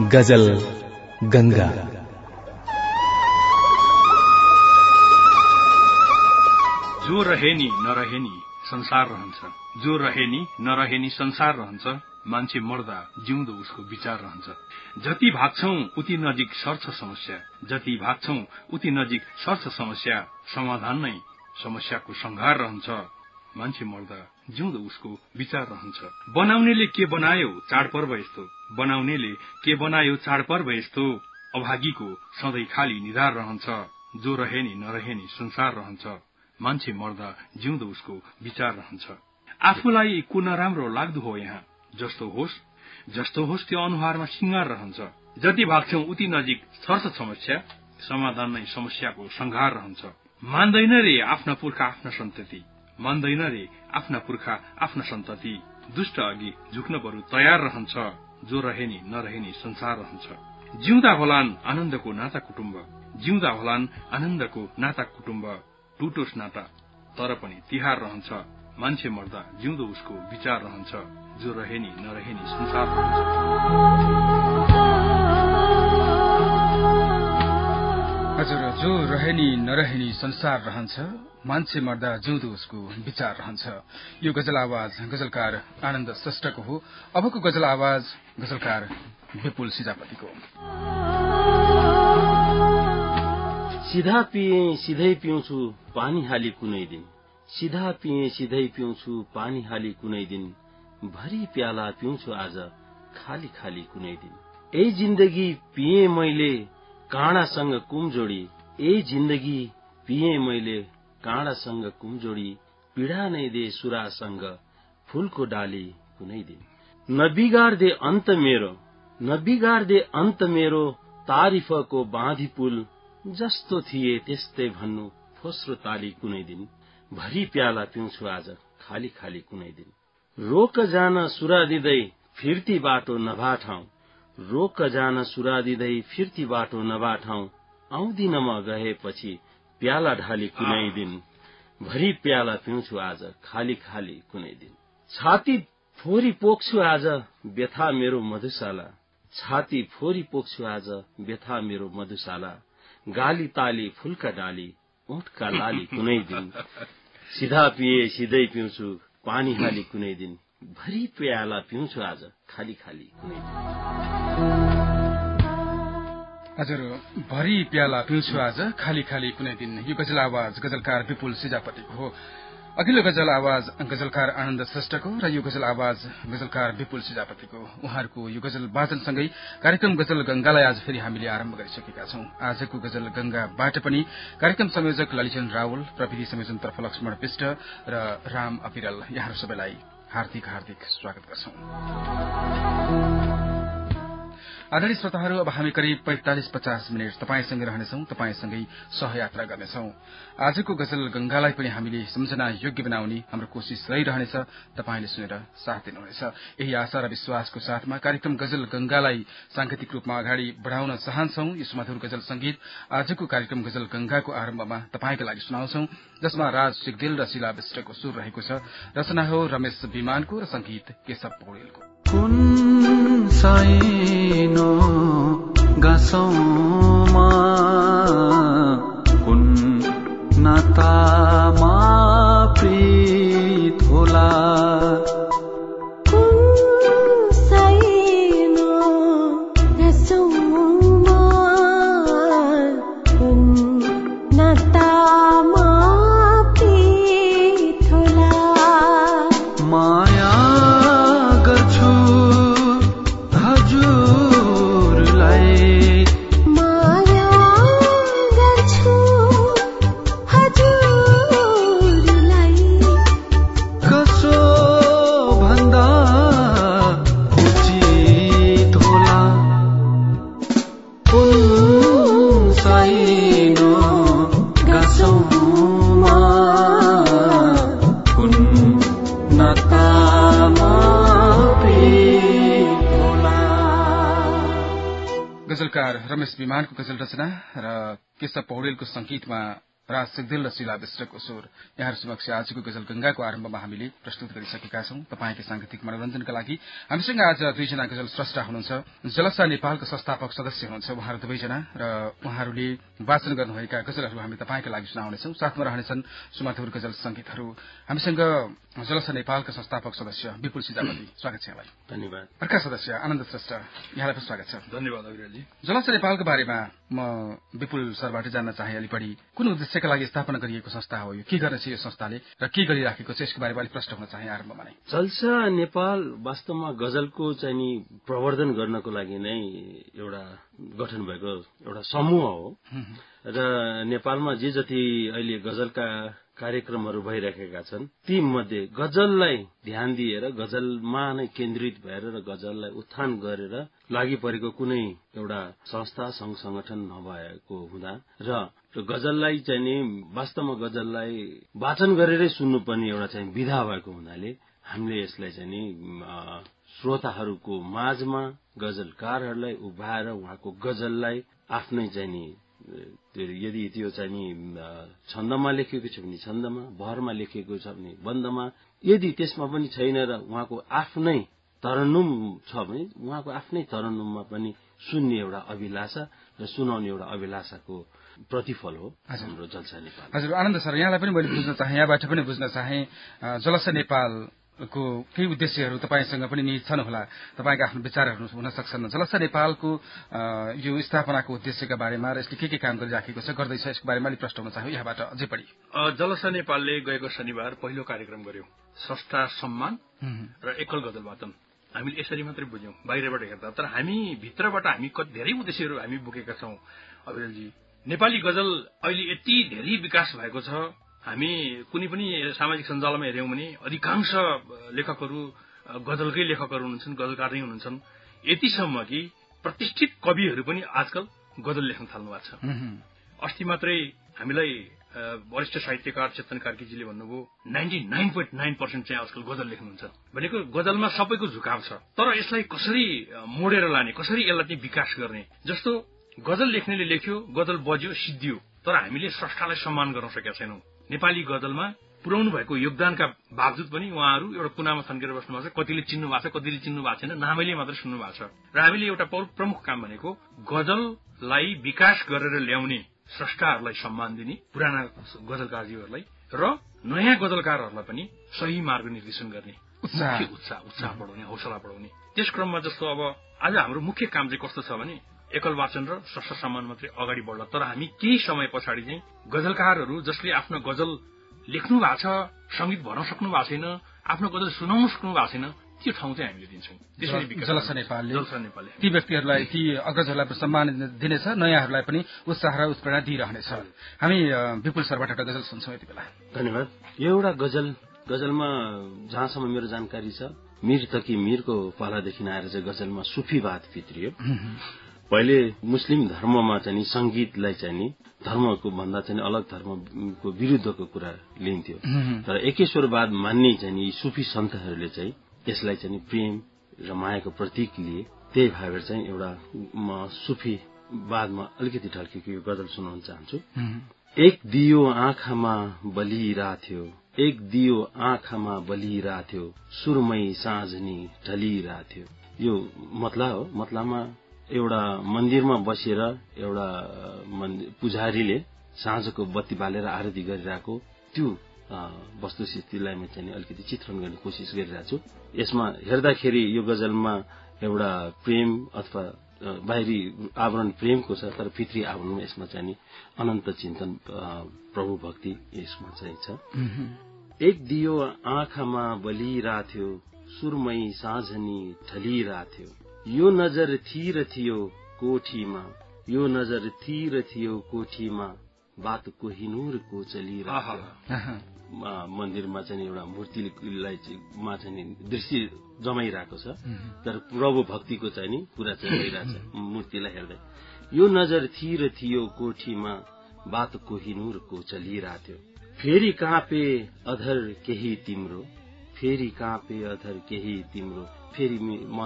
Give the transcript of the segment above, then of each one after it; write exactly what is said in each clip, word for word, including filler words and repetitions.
गजल गंगा। जो रहे नि नरहे नि संसार रहन्छ, जो रहे नि नरहे नि संसार रहन्छ। मान्छे मर्दा जिउँदो उसको विचार रहन्छ। जति भाग्छौं उति नजिक सर्छ समस्या, जति भाग्छौं उति नजिक सर्छ समस्या। समाधान नै समस्याको संहार रहन्छ। मान्छे मर्दा जिउँदो उसको विचार रहन्छ। बनाउनेले के बनायो चाडपर्व यस्तो, बनाउनेले के बनायो चाडपर्व यस्तो। अभागीको सधैँ खाली निधार रहन्छ। जो रहे नि नरहे नि संसार रहन्छ। मान्छे मर्दा जिउँदो उसको विचार रहन्छ। आफूलाई को नराम्रो लाग्दो हो यहाँ, जस्तो होस् जस्तो होस् त्यो अनुहारमा सिंगार रहन्छ। जति भाग्छौं उति नजिक सर्छ समस्या, समाधान नै समस्याको संहार रहन्छ। मान्दैन रे आफ्ना पुर्खा आफ्ना सन्तति, मान्दैन रे आफ्ना पुर्खा आफ्ना सन्तति। दुष्ट अघि झुक्न बरु तयार रहन्छ। जो रहे नि नरहे नि संसार रहन्छ। जिउँदा होलान् आनन्दको नाता कुटुम्ब, जिउँदा होलान् आनन्दको नाता कुटुम्ब। टुटोस् नाता तर पनि तिहार रहन्छ। मान्छे मर्दा जिउँदो उसको विचार रहन्छ। जो रहे नि नरहे नि संसार रहन्छ। हजुर, जो रहे नि नरहे नि संसार रहन्छ। मान्छे मर्दा जिउँदो उसको विचार रहन्छ। यो गजल आवाज गजलकार आनन्द श्रेष्ठको हो। अबको गजल आवाज गजलकार विपुल सिजापतिको। सिधा पिए सिधै पिउँछु पानी हाली कुनै दिन, सिधा पिए सिधै पिउँछु पानी हाली कुनै दिन। भरी प्याला पिउँछु आज खाली खाली कुनै दिन। ए जिन्दगी पिए मैले काँडासँग कुमजोडी, ए जिन्दगी पिए मैले काँडासँग कुमजोडी। पीडा नै दे सुरासँग फूलको डाली कुनै दिन। नबिगार्दे अन्त मेरो, नबिगार्दे अन्त मेरो। तारिफको बाँधी पुल जस्तो थिए त्यस्तै भन्नु फोस्रो ताली कुनै दिन। भरी प्याला पिउँछु आज खाली खाली कुनै दिन। रोक जान सुरा दिँदै फिर्ती बाटो नभाठाउँ, रोक जान सुरा दिँदै फिर्ती बाटो नभाठाउँ। आउँदिन म गएपछि प्याला ढाली कुनै दिन। भरी प्याला पिउँछु आज खाली खाली कुनै दिन। छाती फोरी पोख्छु आज व्यथा मेरो मधुशाला, छाती फोरी पोख्छु आज व्यथा मेरो मधुशाला। गाली ताली फूलका डाली ऊँटका लाली कुनै दिन। सिधा पिए सिधै पिउँछु पानी हाली कुनै दिन। भरी प्याला पिउँछु आज खाली खाली कुनै दिन। हजुर, भरी प्याला पिउँछु आज खाली खाली कुनै दिन। यो गजल आवाज गजलकार विपुल सिजापतिको हो। अघिल्लो गजल आवाज गजलकार आनन्द श्रेष्ठको र यो गजल आवाज गजलकार विपुल सिजापतिको। उहाँहरूको यो गजल वाचनसँगै कार्यक्रम गजल गंगालाई आज फेरि हामीले आरम्भ गरिसकेका छौं। आजको गजल गंगाबाट पनि कार्यक्रम संयोजक ललिचन्द्र रावल, प्रविधि संयोजनतर्फ लक्ष्मण विष्ट र राम अपिरल, यहाँहरू सबैलाई हार्दिक हार्दिक स्वागत गर्छौं। आदरणीय श्रोताहरू, अब हामी करिब पैंतालिस पचास मिनट तपाईंसँगै रहनेछौं, तपाईंसँगै सहयात्रा गर्नेछौं। आजको गजल गंगालाई पनि हामीले सम्झना योग्य बनाउने हाम्रो कोशिश रहिरहनेछ। तपाईंले सुनेर साथ दिनुहुनेछ, यही आशा र विश्वासको साथमा कार्यक्रम गजल गंगालाई सांगीतिक रूपमा अगाडि बढ़ाउन चाहन्छौं। यो सुमधुर गजल संगीत आजको कार्यक्रम गजल गंगाको आरम्भमा तपाईंका लागि सुनाउँछौं, जसमा राज सिगदेल र शिला विष्टको सुर रहेको छ। रचना हो रमेश विमानको र संगीत केशव पौडेलको। कुन साइनो गासौमा कुन नातामा प्रीत होला, गजलकार रमेश विमानको गजल रचना र केशव पौडेलको संगीतमा राज सिगदेल र शिला विश्वको स्वर यहाँ समक्ष आजको गजल गंगाको आरम्भमा हामीले प्रस्तुत गरिसकेका छौं। तपाईंको सांगीतिक मनोरञ्जनका लागि हामीसँग आज दुईजना गजल स्रष्टा हुनुहुन्छ। जलसा नेपालको संस्थापक सदस्य हुनुहुन्छ उहाँहरू दुवैजना र उहाँहरूले वाचन गर्नुभएका गजलहरू हामी तपाईंका लागि सुनाउनेछौं। साथमा रहनेछन् सुमधुर गजल संगीतहरू। हामीसँग जलसा नेपालका संस्थापक सदस्य विपुल सिजापति, स्वागत छ यहाँलाई। धन्यवाद। अर्का सदस्य आनन्द श्रेष्ठ, यहाँलाई पनि स्वागत छ। धन्यवाद अग्रजजी। जलसा नेपालको बारेमा म विपुल सरबाट जान्न चाहे अलि बढी कुन उद्देश्यका लागि स्थापना गरिएको संस्था हो, यो के गर्ने छ यो संस्थाले र के गरिराखेको छ यसको बारेमा अलिक प्रश्न हुन चाहे आरम्भमा नै। जलसा नेपाल वास्तवमा गजलको चाहिँ नि प्रवर्धन गर्नको लागि नै एउटा गठन भएको एउटा समूह हो र नेपालमा जे जति अहिले गजलका कार्यक्रमहरू भइरहेका छन् ती मध्ये गजललाई ध्यान दिएर गजलमा नै केन्द्रित भएर र गजललाई उत्थान गरेर लागि परेको कुनै एउटा संस्था संघ संगठन नभएको हुँदा र गजललाई चाहिँ नि वास्तवमा गजललाई वाचन गरेरै सुन्नुपर्ने एउटा चाहिँ विधा भएको हुनाले हामीले यसलाई चाहिँ नि श्रोताहरूको माझमा गजलकारहरूलाई उभाएर उहाँको गजललाई आफ्नै चाहिँ नि यदि त्यो चाहिँ नि छन्दमा लेखिएको छ भने छन्दमा, बहरमा लेखिएको छ भने बन्दमा, यदि त्यसमा पनि छैन र उहाँको आफ्नै तरन्नुम छ भने उहाँको आफ्नै तरन्नुममा पनि सुन्ने एउटा अभिलाषा र सुनाउने एउटा अभिलाषाको प्रतिफल हो हाम्रो जलसा नेपाल। हजुर आनन्द सर, यहाँलाई पनि मैले बुझ्न चाहे, यहाँबाट पनि बुझ्न चाहे जलसा नेपाल को केही उद्देश्यहरू तपाईसँग पनि निहित छन् होला, तपाईका आफ्नो विचारहरू हुन सक्छन्। जलसा नेपालको यो स्थापनाको उद्देश्यका बारेमा र यसले के के काम गरिराखेको छ, गर्दैछ, यसको बारेमा अलिक प्रश्न हुन चाह्यो यहाँबाट अझै बढी। जलसा नेपालले गएको शनिबार पहिलो कार्यक्रम गर्यो, स्रष्टा सम्मान र एकल गजल वाचन। हामीले यसरी मात्रै बुझ्यौं बाहिरबाट हेर्दा, तर हामी भित्रबाट हामी धेरै उद्देश्यहरू हामी बोकेका छौं अभिरलजी। नेपाली गजल अहिले यति धेरै विकास भएको छ, हामी कुनै पनि सामाजिक सञ्जालमा हेर्यौं भने अधिकांश लेखकहरू गजलकै लेखकहरू हुन्छन्, गजलकार नै हुन्छन्। यतिसम्म कि प्रतिष्ठित कविहरू पनि आजकल गजल लेख्न थाल्नु भएको छ। अस्ति मात्रै हामीलाई वरिष्ठ साहित्यकार चेतन कार्कीजीले भन्नुभयो ninety nine point nine percent चाहिँ आजकल गजल लेख्नुहुन्छ भनेको गजलमा सबैको झुकाव छ, तर यसलाई कसरी मोडेर लाने, कसरी यसलाई चाहिँ विकास गर्ने। जस्तो गजल लेख्नेले लेख्यो, गजल बज्यो, सिद्धियो, तर हामीले स्रष्टालाई सम्मान गर्न सकेका छैनौं। नेपाली गजलमा पुर्याउनु भएको योगदानका बावजुद पनि उहाँहरू एउटा कुनामा थन्केर बस्नु भएको छ। कतिले चिन्नु भएको छ, कतिले चिन्नु भएको छैन, नामैले मात्र सुन्नु भएको छ। र हामीले एउटा प्रमुख काम भनेको गजललाई विकास गरेर ल्याउने स्रष्टाहरूलाई सम्मान दिने, पुराना गजलकारजीहरूलाई र नयाँ गजलकारहरूलाई पनि सही मार्ग निर्देशन गर्ने, उत्साह उत्साह उत्साह बढाउने, हौसला बढाउने। त्यस क्रममा जस्तो अब आज हाम्रो मुख्य काम चाहिँ कस्तो छ भने एकल वाचन र स्रष्टा सम्मान मात्रै अगाडि बढ्ला, तर हामी केही समय पछाडि चाहिँ गजलकारहरू जसले आफ्नो गजल लेख्नु भएको छ, संगीत भर्न सक्नु भएको छैन, आफ्नो गजल सुनाउन सक्नु भएको छैन, त्यो ठाउँ चाहिँ हामीले दिन्छौँ। त्यसरी जलसा नेपालले जलसा नेपालले ती व्यक्तिहरूलाई, ती अग्रजहरूलाई पनि सम्मान दिनेछ, नयाँहरूलाई पनि उत्साह र उत्प्रेरणा दिइरहनेछ। हामी विपुल सरबाट एउटा गजल सुन्छौँ यति बेला। धन्यवाद। यो एउटा गजल गजलमा जहाँसम्म मेरो जानकारी छ मीर तकी मीरको पालादेखि आएर चाहिँ गजलमा सुफीवाद भित्रियो। पहिले मुस्लिम धर्ममा चाहिँ संगीतलाई चाहिँ नि धर्मको भन्दा चाहिँ अलग धर्मको विरुद्धको कुरा लिन्थ्यो, तर एकेश्वरवाद मान्ने चाहिँ सुफी सन्तहरूले चाहिँ यसलाई चाहिँ प्रेम र मायाको प्रतीक लिए। त्यही भएर चाहिँ एउटा म सुफीवादमा अलिकति ढल्केको यो गजल सुनाउन चाहन्छु। एक दियो आँखामा बलिरहेथ्यो, एक दियो आँखामा बलिरहेथ्यो, सुरमई साँझनी ढलिरहेथ्यो। यो मतला हो। मतलामा एउटा मन्दिरमा बसेर एउटा पुजारीले साँझको बत्ती बालेर आरती गरिरहेको त्यो वस्तुस्थितिलाई म चाहिँ अलिकति चित्रण गर्ने कोसिस गरिरहेको छु। यसमा हेर्दाखेरि यो गजलमा एउटा प्रेम अथवा बाहिरी आवरण प्रेमको छ, तर भित्री आवरणमा यसमा चाहिँ अनन्त चिन्तन, प्रभु भक्ति यसमा चाहिँ छ। एक दियो आँखामा बलिरहेथ्यो, सुरमई साँझनी ढलिरहेथ्यो, यो नजर थिर थियो कोठीमा, यो नजर थिर थियो कोठीमा, बात कोहिनूरको चलिरहेथ्यो। मन्दिरमा चाहिँ एउटा मूर्तिलाई मा चाहिँ दृश्य जमाइरहेको छ, तर प्रभु भक्तिको चाहिँ नि कुरा चाहिँ भइरहेछ मूर्तिलाई हेर्दै। यो नजर थिर थियो कोठीमा, बात कोहिनूरको चलिरहेथ्यो। फेरि काँपे अधर केही तिम्रो, फेरि काँपे अधर केही तिम्रो, फेरि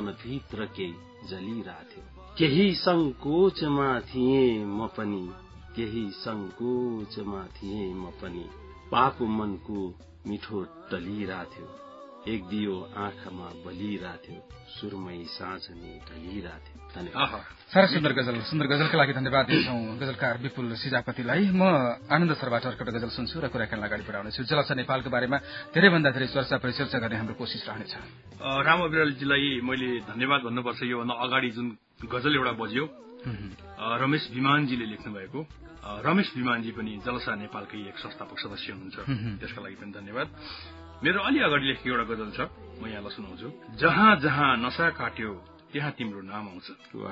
मनभित्र केही जलिरहेथ्यो। केही संकोचमा थिएँ म पनि, केही संकोचमा थिएँ म पनि पाप मनको मिठो टलिरहेथ्यो एक दियो आँखामा बलिरहेथ्यो सुरमई साँझनी ढलिरहेथ्यो। साह्रै सुन्दर गजल सुन्दर गजलका लागि धन्यवाद दिन्छौँ गजलकार विपुल सिजापतिलाई। म आनन्द सरबाट अर्को गजल सुन्छु र कुराकानी अगाडि बढाउनेछु। जलसा नेपालको बारेमा धेरैभन्दा धेरै चर्चा परिचर्चा गर्ने हाम्रो कोसिस रहनेछ। राम विरालजीलाई मैले धन्यवाद भन्नुपर्छ। योभन्दा अगाडि जुन गजल एउटा बज्यो रमेश विमानजीले लेख्नु भएको, रमेश विमानजी पनि जलसा नेपालकै एक संस्थापक सदस्य हुनुहुन्छ, त्यसका लागि पनि धन्यवाद। मेरो अलि अगाडि लेखेको एउटा गजल छ, म यहाँलाई सुनाउँछु। जहाँ जहाँ नशा काट्यो त्यहाँ तिम्रो नाम आउँछ,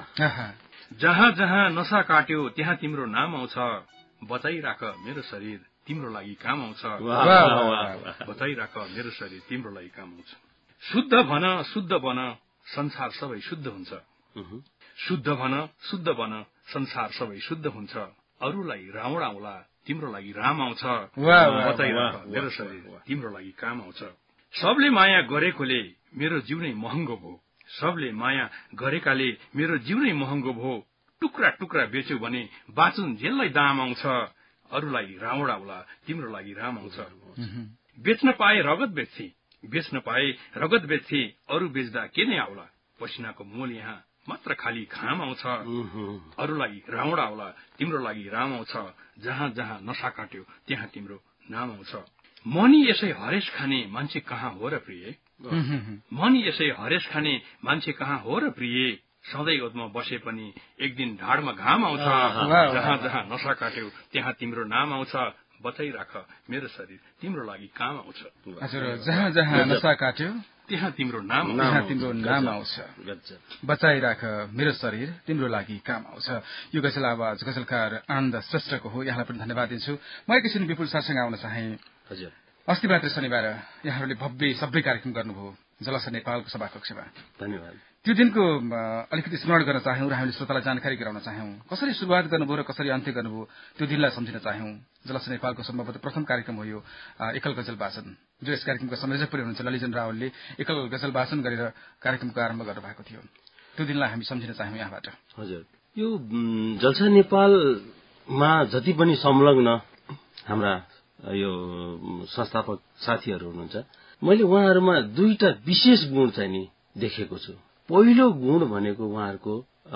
जहाँ जहाँ नशा काट्यो त्यहाँ तिम्रो नाम आउँछ, बचाइराख मेरो शरीर तिम्रो लागि काम आउँछ, बचाइराख मेरो शरीर तिम्रो लागि काम आउँछ। शुद्ध भन शुद्ध बन संसार सबै शुद्ध हुन्छ, शुद्ध भन शुद्ध बन संसार सबै शुद्ध हुन्छ, अरूलाई रावण आउला तिम्रो लागि राम आउँछ, बचाइराख मेरो शरीर तिम्रो लागि काम आउँछ। सबले माया गरेकोले मेरो जीव नै महँगो भयो, सबले माया गरेकाले मेरो जीव नै महँगो भयो, टुक्रा टुक्रा बेच्यो भने बाँचुन जेललाई दाम आउँछ, अरूलाई रावण आउला तिम्रो लागि राम आउँछ। बेच्न पाए रगत बेच्थे, बेच्न पाए रगत बेच्थे, अरू बेच्दा के नै आउला, पसिनाको मोल यहाँ मात्र खाली घाम आउँछ, अरूलाई रावण आउला तिम्रो लागि राम आउँछ, जहाँ जहाँ नशा काट्यो त्यहाँ तिम्रो नाम आउँछ। मनी यसै हरेस खाने मान्छे कहाँ हो र प्रिय, मनी यसै हरेस खाने मान्छे कहाँ हो र प्रिय, सधैँ ओतमा बसे पनि एक दिन ढाडमा घाम आउँछ, जहाँ जहाँ नशा काट्यो त्यहाँ तिम्रो नाम आउँछ, बचाइराख मेरो शरीर तिम्रो लागि काम आउँछ। हजुर, जहाँ जहाँ नशा काट्यो त्यहाँ तिम्रो नाम त्यहाँ तिम्रो नाम आउँछ, बचाइराख मेरो शरीर तिम्रो लागि काम आउँछ। यो गजल आवाज गजलकार आनन्द श्रेष्ठको हो, यहाँलाई पनि धन्यवाद दिन्छु। म एकैछिन विपुल सरसँग आउन चाहे। हजुर, अस्ति मात्र शनिबार यहाँहरूले भव्य सबै कार्यक्रम गर्नुभयो जलसा नेपालको सभाकक्षमा, धन्यवाद। त्यो दिनको अलिकति स्मरण गर्न चाह्यौँ र हामीले श्रोतालाई जानकारी गराउन चाह्यौँ। कसरी सुरुवात गर्नुभयो र कसरी अन्त्य गर्नुभयो त्यो दिनलाई सम्झिन चाह्यौँ। जलसा नेपालको सम्भवतः प्रथम कार्यक्रम हो यो एकल गजल वाचन, जो यस कार्यक्रमका संयोजक पनि हुनुहुन्छ ललिजन रावलले एकल गजल वाचन गरेर कार्यक्रमको आरम्भ गर्नुभएको थियो। त्यो दिनलाई हामी सम्झिन चाह्यौँ यहाँबाट। हजुर, यो जलसा नेपालमा जति पनि संलग्न हाम्रा यो संस्थापक साथीहरू हुनुहुन्छ, मैले उहाँहरूमा दुईटा विशेष गुण चाहिँ नि देखेको छु। पहिलो गुण भनेको उहाँहरूको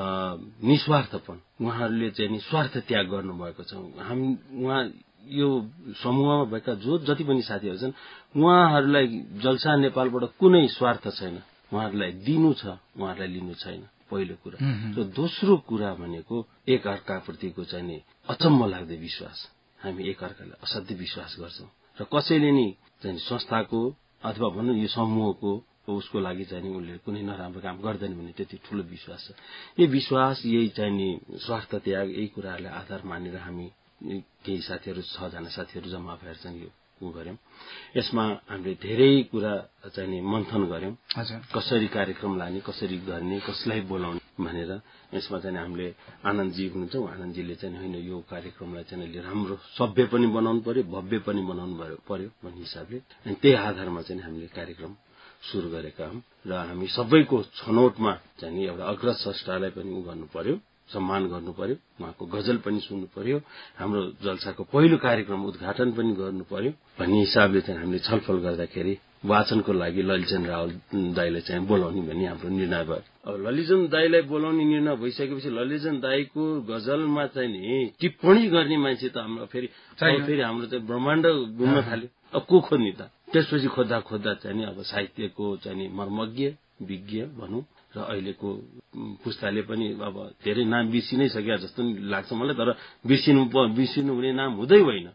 निस्वार्थपन, उहाँहरूले चाहिँ नि स्वार्थ त्याग गर्नुभएको छ। हामी उहाँ यो समूहमा भएका जो जति पनि साथीहरू छन् उहाँहरूलाई जलसा नेपालबाट कुनै स्वार्थ छैन, उहाँहरूलाई दिनु छ, उहाँहरूलाई लिनु छैन, पहिलो कुरा। र दोस्रो कुरा भनेको एक अर्काप्रतिको चाहिँ नि अचम्म लाग्दो विश्वास। हामी एक अर्कालाई असाध्य विश्वास गर्छौँ र कसैले नि चाहिँ संस्थाको अथवा भनौँ यो समूहको उसको लागि चाहिँ उनले कुनै नराम्रो काम गर्दैन भने त्यति ठूलो विश्वास छ। यो विश्वास यही चाहिँ नि स्वार्थ त्याग यही कुराहरूलाई आधार मानेर हामी केही साथीहरू छजना साथीहरू जम्मा भएर चाहिँ यो उ गर्यौं। यसमा हामीले धेरै कुरा चाहिँ नि मन्थन गर्यौं, कसरी कार्यक्रम लाने, कसरी गर्ने, कसलाई बोलाउने भनेर। यसमा चाहिँ हामीले आनन्दजी हुनुहुन्छ, आनन्दजीले चाहिँ होइन यो कार्यक्रमलाई चाहिँ राम्रो सभ्य पनि बनाउनु पर्यो, भव्य पनि बनाउनु पर्यो भन्ने हिसाबले अनि त्यही आधारमा चाहिँ हामीले कार्यक्रम सुरु गरेका हौं र हामी सबैको छनौटमा चाहिँ एउटा अग्रज स्रष्टालाई पनि उ गर्नु पर्यो, सम्मान गर्नु पर्यो, उहाँको गजल पनि सुन्नु पर्यो, हाम्रो जलसाको पहिलो कार्यक्रम उद्घाटन पनि गर्नु पर्यो भन्ने हिसाबले चाहिँ हामीले छलफल गर्दाखेरि वाचनको लागि ललिजन रावल दाईलाई चाहिँ बोलाउने भन्ने हाम्रो निर्णय भयो। अब ललिजन दाईलाई बोलाउने निर्णय भइसकेपछि ललिजन दाईको गजलमा चाहिँ नि टिप्पणी गर्ने मान्छे त हाम्रो फेरि फेरि हाम्रो चाहिँ ब्रह्माण्ड घुम्न थाल्यो। अब को खोज्ने त? त्यसपछि खोज्दा खोज्दा चाहिँ नि अब साहित्यको चाहिँ नि मर्मज्ञ विज्ञ भनौं र अहिलेको पुस्ताले पनि अब धेरै नाम बिर्सिनै सके जस्तो लाग्छ मलाई, तर बिर्सिनु बिर्सिनु हुने नाम हुँदै होइन।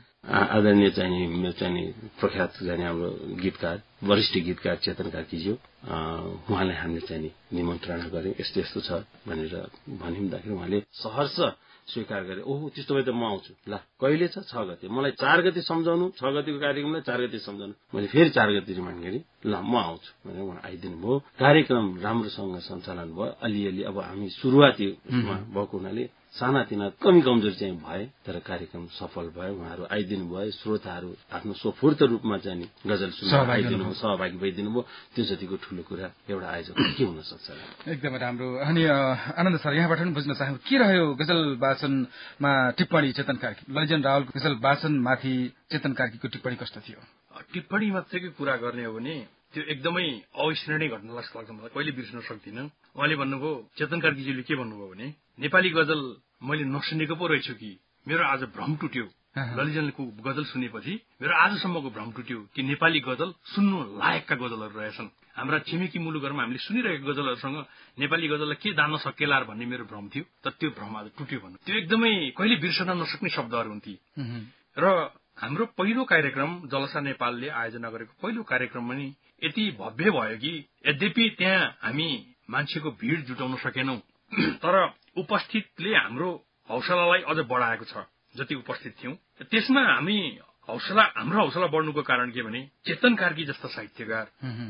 आदरणीय चाहिँ मेरो चाहिँ प्रख्यात जाने हाम्रो गीतकार वरिष्ठ गीतकार चेतन कार्कीज्यू, उहाँलाई हामीले चाहिँ निमन्त्रणा गर्यौं, यस्तो यस्तो छ भनेर भनिँदाखेरि उहाँले सहर्ष स्वीकार गरे। ओहो त्यस्तो भए त म आउँछु, ल कहिले छ? छ गते। मलाई चार गते सम्झाउनु, छ गतेको कार्यक्रमलाई चार गते सम्झाउनु। मैले फेरि चार गते रिमान्ड गरेँ, ल म आउँछु भनेर उहाँ आइदिनु भयो। कार्यक्रम राम्रोसँग सञ्चालन भयो। अलिअलि अब हामी सुरुवातीमा भएको हुनाले सानातिना कमी कमजोरी चाहिँ भए तर कार्यक्रम सफल भयो। उहाँहरू आइदिनु भयो, श्रोताहरू आफ्नो स्वफूर्त रूपमा चाहिँ नि गजल सुन्न आइदिनु भयो, सहभागी भइदिनु भयो। त्यो जतिको ठूलो कुरा एउटा आयोजक के हुन सक्छ? एकदमै राम्रो। अनि आनन्द सर, यहाँबाट पनि बुझ्न चाहौँ के रह्यो गजल वाचनमा टिप्पणी चेतन कार्की, ललिजन रावलको गजल वाचनमाथि चेतन कार्कीको टिप्पणी कस्तो थियो? टिप्पणी मात्रैको कुरा गर्ने हो भने त्यो एकदमै अविस्मरणीय घटना जस्तो लाग्छ मलाई, कहिले बिर्सन सक्दिनँ। उहाँले भन्नुभयो, चेतन कार्कीजीले के भन्नुभयो भने नेपाली गजल मैले नसुनेको पो रहेछु कि मेरो आज भ्रम टुट्यो। ललिजनको गजल सुनेपछि मेरो आजसम्मको भ्रम टुट्यो कि नेपाली गजल सुन्नु लायकका गजलहरू रहेछन्। हाम्रा छिमेकी मुलुकहरूमा हामीले सुनिरहेको गजलहरूसँग नेपाली गजललाई के जान्न सकेला भन्ने मेरो भ्रम थियो, तर त्यो भ्रम आज टुट्यो भन्नु। त्यो एकदमै कहिले बिर्सन नसक्ने शब्दहरू हुन्थे। र हाम्रो पहिलो कार्यक्रम जलसा नेपालले आयोजना गरेको पहिलो कार्यक्रम पनि यति भव्य भयो कि यद्यपि त्यहाँ हामी मान्छेको भीड़ जुटाउन सकेनौं, तर उपस्थितले हाम्रो हौसलालाई अझ बढाएको छ। जति उपस्थित थियौं त्यसमा हामी हौसला हाम्रो हौसला बढ्नुको कारण के भने चेतन कार्की जस्ता साहित्यकार,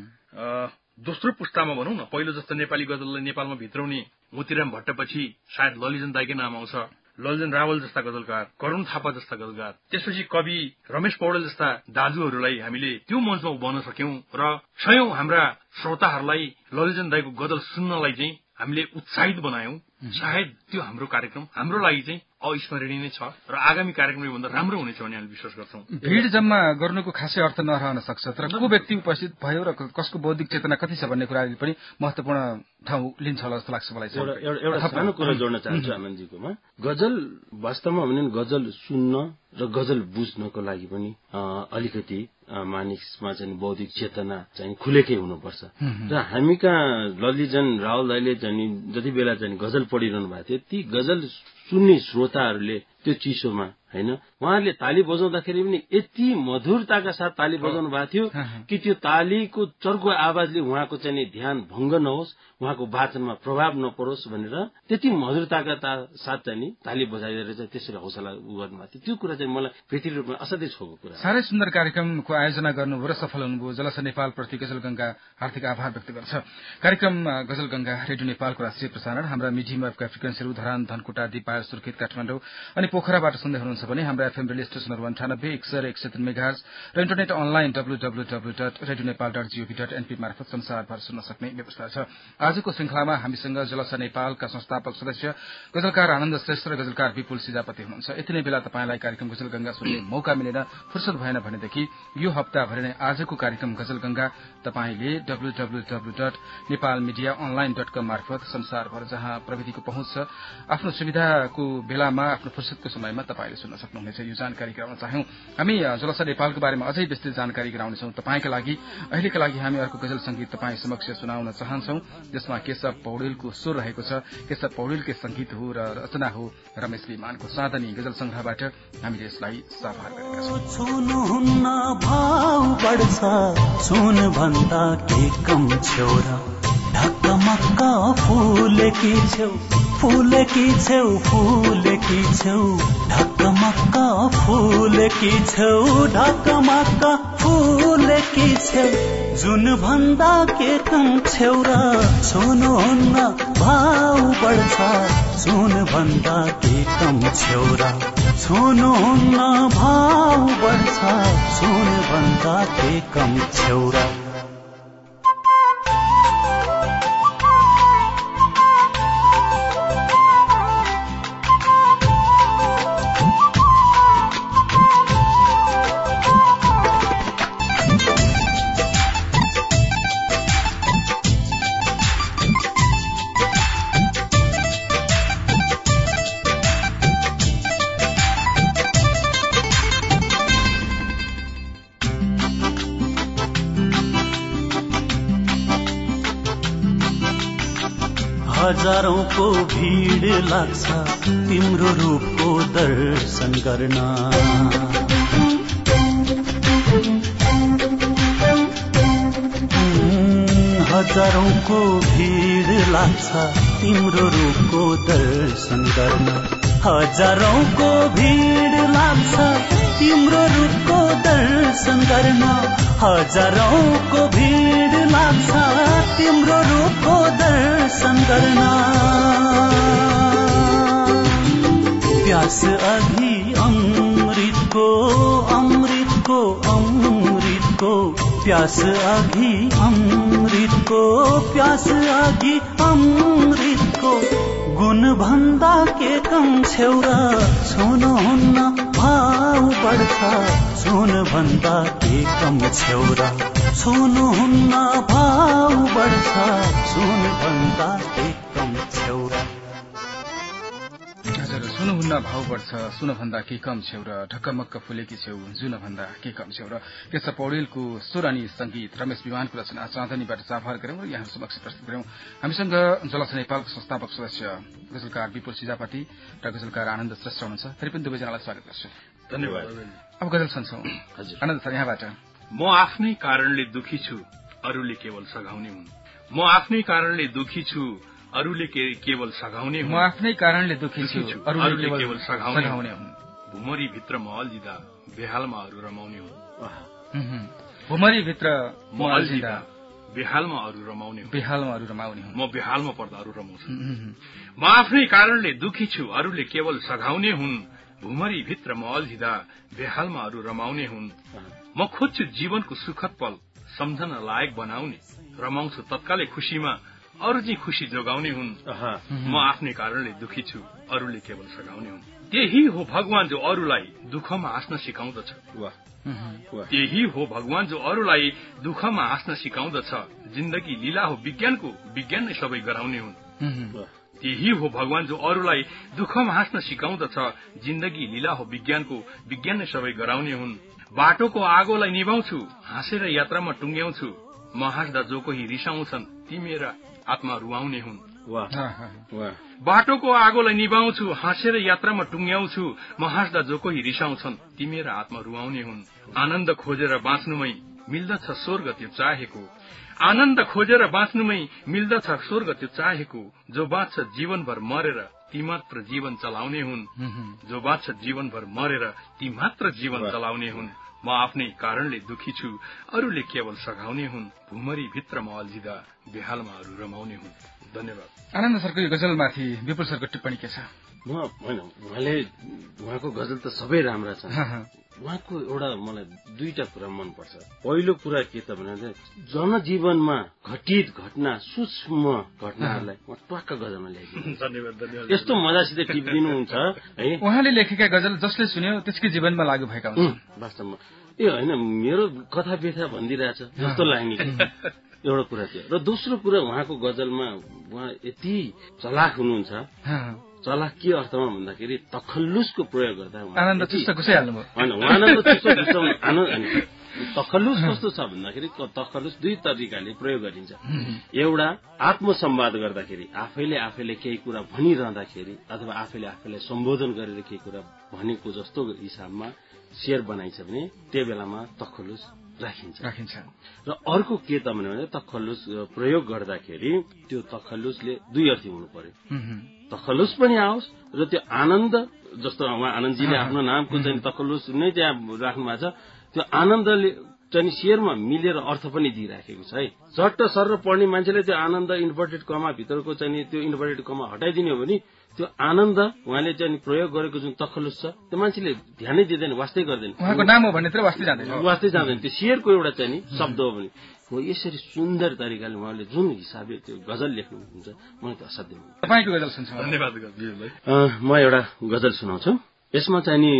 दोस्रो पुस्तामा भनौं न, पहिलो जस्तो नेपाली गजललाई नेपालमा भित्राउने मोतीराम भट्टपछि सायद ललिजन दाईकै नाम आउँछ। ललिजन रावल जस्ता गजलकार, करुण थापा जस्ता गजलकार, त्यसपछि कवि रमेश पौडेल जस्ता दाजुहरूलाई हामीले त्यो मञ्चमा उभाउन सक्यौं र सयौं हाम्रा श्रोताहरूलाई ललिजन दाईको गजल सुन्नलाई चाहिँ हामीले उत्साहित बनायौं। सायद त्यो हाम्रो कार्यक्रम हाम्रो लागि चाहिँ अविस्मरणीय नै छ र आगामी कार्यक्रम भन्दा राम्रो हुनेछ भन्ने हामी विश्वास गर्छौं। भीड़ जम्मा गर्नुको खासै अर्थ नरहन सक्छ, तर को व्यक्ति उपस्थित भयो र कसको बौद्धिक चेतना कति छ भन्ने कुराले पनि महत्वपूर्ण ठाउँ लिन्छ होला जस्तो लाग्छ मलाई। एउटा सानो कुरा जोड्न चाहन्छु आनन्दजीकोमा, गजल वास्तवमा भने गजल सुन्न र गजल बुझ्नको लागि पनि अलिकति मानिसमा चाहिँ बौद्धिक चेतना चाहिँ खुलेकै हुनुपर्छ। र हामी कहाँ ललिजन रावल दाइले चाहिँ जति बेला चाहिँ गजल पढिरहनु भएको थियो, ती गजल सुन्ने श्रोताहरूले त्यो चिसोमा हैन उहाँहरूले ताली बजाउँदाखेरि पनि यति मधुरताका साथ ताली बजाउनु भएको थियो कि त्यो तालीको चर्को आवाजले उहाँको चाहिँ ध्यान भङ्ग नहोस्, उहाँको वाचनमा प्रभाव नपरोस् भनेर त्यति मधुरताका साथ चाहिँ ताली बजाइदिएर चाहिँ त्यसरी हौसला गर्नु भएको थियो। त्यो कुरा चाहिँ मलाई व्यक्तिगत रूपमा असाध्यै छोएको कुरा। साह्रै सुन्दर कार्यक्रमको आयोजना गर्नुभयो र सफल हुनुभयो। जलसा नेपाल प्रति गजल गंगा हार्दिक आभार व्यक्त गर्छ। कार्यक्रम गजल गंगा रेडियो नेपालको राष्ट्रिय प्रसारण हाम्रा मिडियम वेभका फ्रिक्वेन्सीहरू धरान, धनकुटा, दिपायल, सुर्खेत, काठमाडौँ अनि पोखराबाट सुन्दै हुनुहुन्छ भने हाम्रा एफएम रेडियो स्टेशनहरू अन्ठानब्बे एक सय एक सय तीन मेगाहर्ज र internet online W W W dot radio Nepal dot GOV dot NP मार्फत संसारभर सुन्न सक्ने व्यवस्था छ। आजको श्रृंखलामा हामीसँग जलसा नेपालका संस्थापक सदस्य गजलकार आनन्द श्रेष्ठ र गजलकार विपुल सिजापति हुनुहुन्छ। यति नै बेला तपाईलाई कार्यक्रम गजल गंगा सुन्ने मौका मिलेन, फुर्सद भएन भनेदेखि यो हप्ताभरि नै आजको कार्यक्रम गजल गंगा तपाईले W W W dot Nepal media online dot com मार्फत संसारभर जहाँ प्रविधिको पहुँच छ आफ्नो सुविधाको बेलामा आफ्नो फुर्सदको समयमा तपाईले सुन्न सक्नुहुनेछ। यो जानकारी गराउन चाह्यौं। हामी जलसा नेपालको बारेमा अझै विस्तृत जानकारी गराउनेछौं तपाईका लागि। अहिलेका लागि हामी अर्को गजल संगीत तपाईँ समक्ष सुनाउन चाहन्छौं, जसमा केशव पौडेलको स्वर रहेको छ। केशव पौडेलकै संगीत हो र रचना हो रमेश विमानको साधनी। गजल संग्रहबाट हामीले यसलाई साभार गरेका छौं। छुनुहुन्न भाव बढ्छ सुन भन्दा के कम छेउरा, ढकमक्क फुलेकी छेउ फुलेकी छेउ फुलेकी छेउ, ढकमक्क फुलेकी छेउ ढकमक्क फुलेकी छेउ, जुन भन्दा के कम छेउरा, सुनुहुन्न भाव बढ्छ सुन भन्दा के कम छेउरा, सुनुहुन्न भाव बढ्छ सुन भन्दा के कम छेउरा। हजारौंको भीड़ लाग्छ तिम्रो रूपको दर्शन गर्न, हजारौंको भीड़ लाग्छ तिम्रो रूपको दर्शन गर्न, हजारौंको भीड़ लाग्छ तिम्रो रूपको दर्शन गर्न, हजारौंको भीड़ लाग्छ तिम्रो रूपको दर्शन गर्न। प्यास अघि अमृतको अमृतको अमृतको प्यास अघि अमृतको प्यास अघि अमृतको गुण भन्दा के कम छेउरा छुनुहुन्न भाउ बढ्छ सुन भन्दा के कम छेउरा छुनुहुन्न भाउ बढ्छ सुन भन्दा के कम छेउरा हजुर सुनुहुन्न भाउ बढ्छ सुन भन्दा के कम छेउ र ढक्कमक्क फुलेकी छेउ जुन भन्दा के कम छेउ र केशव पौडेलको स्वर अनि संगीत रमेश विमानको रचना चाँदनीबाट साभार गऱ्यौं र यहाँ समक्ष प्रस्तुत गऱ्यौं। हामीसँग जलसा नेपालको संस्थापक सदस्य गजलकार विपुल सिजापाटी र गजलकार आनन्द श्रेष्ठ हुनुहुन्छ। फेरि पनि दुवैजनालाई स्वागत गर्छु। धन्यवाद। अब गजल सुन्छौं। हजुर आनन्द सर यहाँबाट। म आफ्नै कारणले दुखी छु अरूले केवल सघाउने हुन्। म आफ्नै कारणले दुखी छु अरूले केवल सघाउने हुन्। म आफ्नै कारणले दुखी छु अरूले केवल सघाउने हुन्। भुमरी भित्र म अल्झिँदा बेहालमा अरू रमाउने हुन्। भुमरी भित्र म अल्झिँदा बेहालमा अरू रमाउने हुन्। बेहालमा अरू रमाउने हुन्। म बेहालमा पर्दा अरू रमाउँछु। म आफ्नै कारणले दुखी छु अरूले केवल सघाउने हुन्। भुमरी भित्र म अल्झिँदा बेहालमा अरू रमाउने हुन्। म खोज्छु जीवनको सुखद पल सम्झन लायक बनाउने रमाउँछु तत्कालै खुशीमा अरू चाहिँ खुशी जोगाउने हुन्। म आफ्नै कारणले दुखी छु अरूले केवल सघाउने हुन्। त्यही हो भगवान जो अरूलाई दुःखमा हाँस्न सिकाउँदछ। त्यही हो भगवान जो अरूलाई दुःखमा हाँस्न सिकाउँदछ। जिन्दगी लीला हो विज्ञानको विज्ञान नै सबै गराउने हुन्। त्यही हो भगवान जो अरूलाई दुःखमा हाँस्न सिकाउँदछ। जिन्दगी लीला हो विज्ञानको विज्ञान नै सबै गराउने हुन्। बाटोको आगोलाई निभाउँछु हाँसेर यात्रामा टुङ्ग्याउँछु। म हाँस्दा जो कोही रिसाउँछन् ती मेरा आत्मा रुवाउने हुन्। बाटोको आगोलाई निभाउँछु हाँसेर यात्रामा टुङ्ग्याउँछु। म हाँस्दा जो कोही रिसाउँछन् ती मेरा आत्मा रुवाउने हुन्। आनन्द खोजेर बाँच्नुमै मिल्दछ स्वर्ग त्यो चाहेको। आनन्द खोजेर बाँच्नुमै मिल्दछ स्वर्ग त्यो चाहेको। जो बाँच्छ जीवनभर मरेर ती मात्र जीवन चलाउने हुन्। जो बाँच्छ जीवनभर मरेर ती मात्र जीवन चलाउने हुन्। म आफ्नै कारणले दुखी छु अरूले केवल सघाउने हुन्। भुमरी भित्र म अल्झिँदा बेहालमा अरू रमाउने हुन्। धन्यवाद। आनन्द सरको यो गजलमाथि विपुल सरको टिप्पणी के छ? म होइन उहाँले उहाँको गजल त सबै राम्रा छन्। उहाँको एउटा मलाई दुईटा कुरा मनपर्छ। पहिलो कुरा के त भने जनजीवनमा घटित घटना सूक्ष्म घटनाहरूलाई म ट्वाक्क गजलमा ल्याइदिन्छु। धन्यवाद धन्यवाद। यस्तो मजासित टिपिदिनुहुन्छ है। उहाँले लेखेका गजल जसले सुन्यो त्यसकै जीवनमा लागू भएका हुन् वास्तवमा। ए होइन मेरो कथा व्यथा भनिदिरहेछ जस्तो लाग्ने एउटा कुरा थियो। र दोस्रो कुरा उहाँको गजलमा उहाँ यति चलाक हुनुहुन्छ। चलाक के अर्थमा भन्दाखेरि तखल्लुसको प्रयोग गर्दा आनन्द चित्त घुसाइहाल्नुभयो। होइन आनन्द चित्त घुसाउनु आनन्द तखल्लुस कस्तो छ भन्दाखेरि तखल्लुस दुई तरिकाले प्रयोग गरिन्छ। एउटा आत्मसंवाद गर्दाखेरि आफैले आफैले केही कुरा भनिरहँदाखेरि अथवा आफैले आफैलाई सम्बोधन गरेर केही कुरा भनेको जस्तो हिसाबमा शेयर बनाइन्छ भने त्यो बेलामा तखल्लुस राखिन्छ राखिन्छ र अर्को के त भने तखल्लुस प्रयोग गर्दाखेरि त्यो तखल्लुसले दुई अर्थी हुनु पर्यो। तखल्लुस पनि आओस् र त्यो आनन्द जस्तो उहाँ आनन्दजीले आफ्नो नामको चाहिँ तखल्लुस नै त्यहाँ राख्नु भएको छ। त्यो आनन्दले चाहिँ शेयरमा मिलेर अर्थ पनि दिइराखेको छ है। झट्ट सर पढ्ने मान्छेले त्यो आनन्द इन्भर्टेड कमा भित्रको चाहिँ त्यो इन्भर्टेड कमा हटाइदिने हो भने त्यो आनन्द उहाँले चाहिँ प्रयोग गरेको जुन तखल्लुस छ त्यो मान्छेले ध्यानै दिँदैन वास्तै गर्दैन। उहाँको नाम हो भने त वास्तै जाँदैन वास्तै जाँदैन। त्यो शेयरको एउटा चाहिँ शब्द हो भने हो यसरी सुन्दर तरिकाले उहाँले जुन हिसाबले त्यो गजल लेख्नुहुन्छ मलाई त असाध्यै मन। तपाईँको गजल सुन्छौँ। धन्यवाद। म एउटा गजल सुनाउँछु। यसमा चाहिँ नि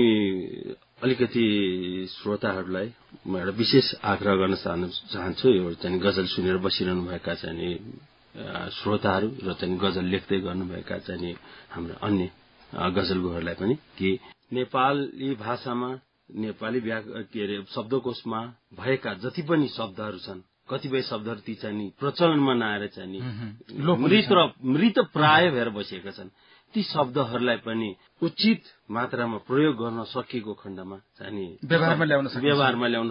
अलिकति श्रोताहरूलाई म एउटा विशेष आग्रह गर्न चाहन्छु। यो चाहिँ गजल सुनेर बसिरहनु भएका चाहिँ श्रोताहरू र चाहिँ गजल लेख्दै गर्नुभएका चाहिँ हाम्रो अन्य गजलगोहरूलाई पनि कि नेपाली भाषामा नेपाली के अरे शब्दकोशमा भएका जति पनि शब्दहरू छन् कतिपय शब्दहरू ती चाहिँ प्रचलनमा नआएर चाहिँ मृत र मृत प्राय भएर बसेका छन्। ती शब्दहरूलाई पनि उचित मात्रामा प्रयोग गर्न सकेको खण्डमा चाहिँ व्यवहारमा ल्याउन व्यवहारमा ल्याउन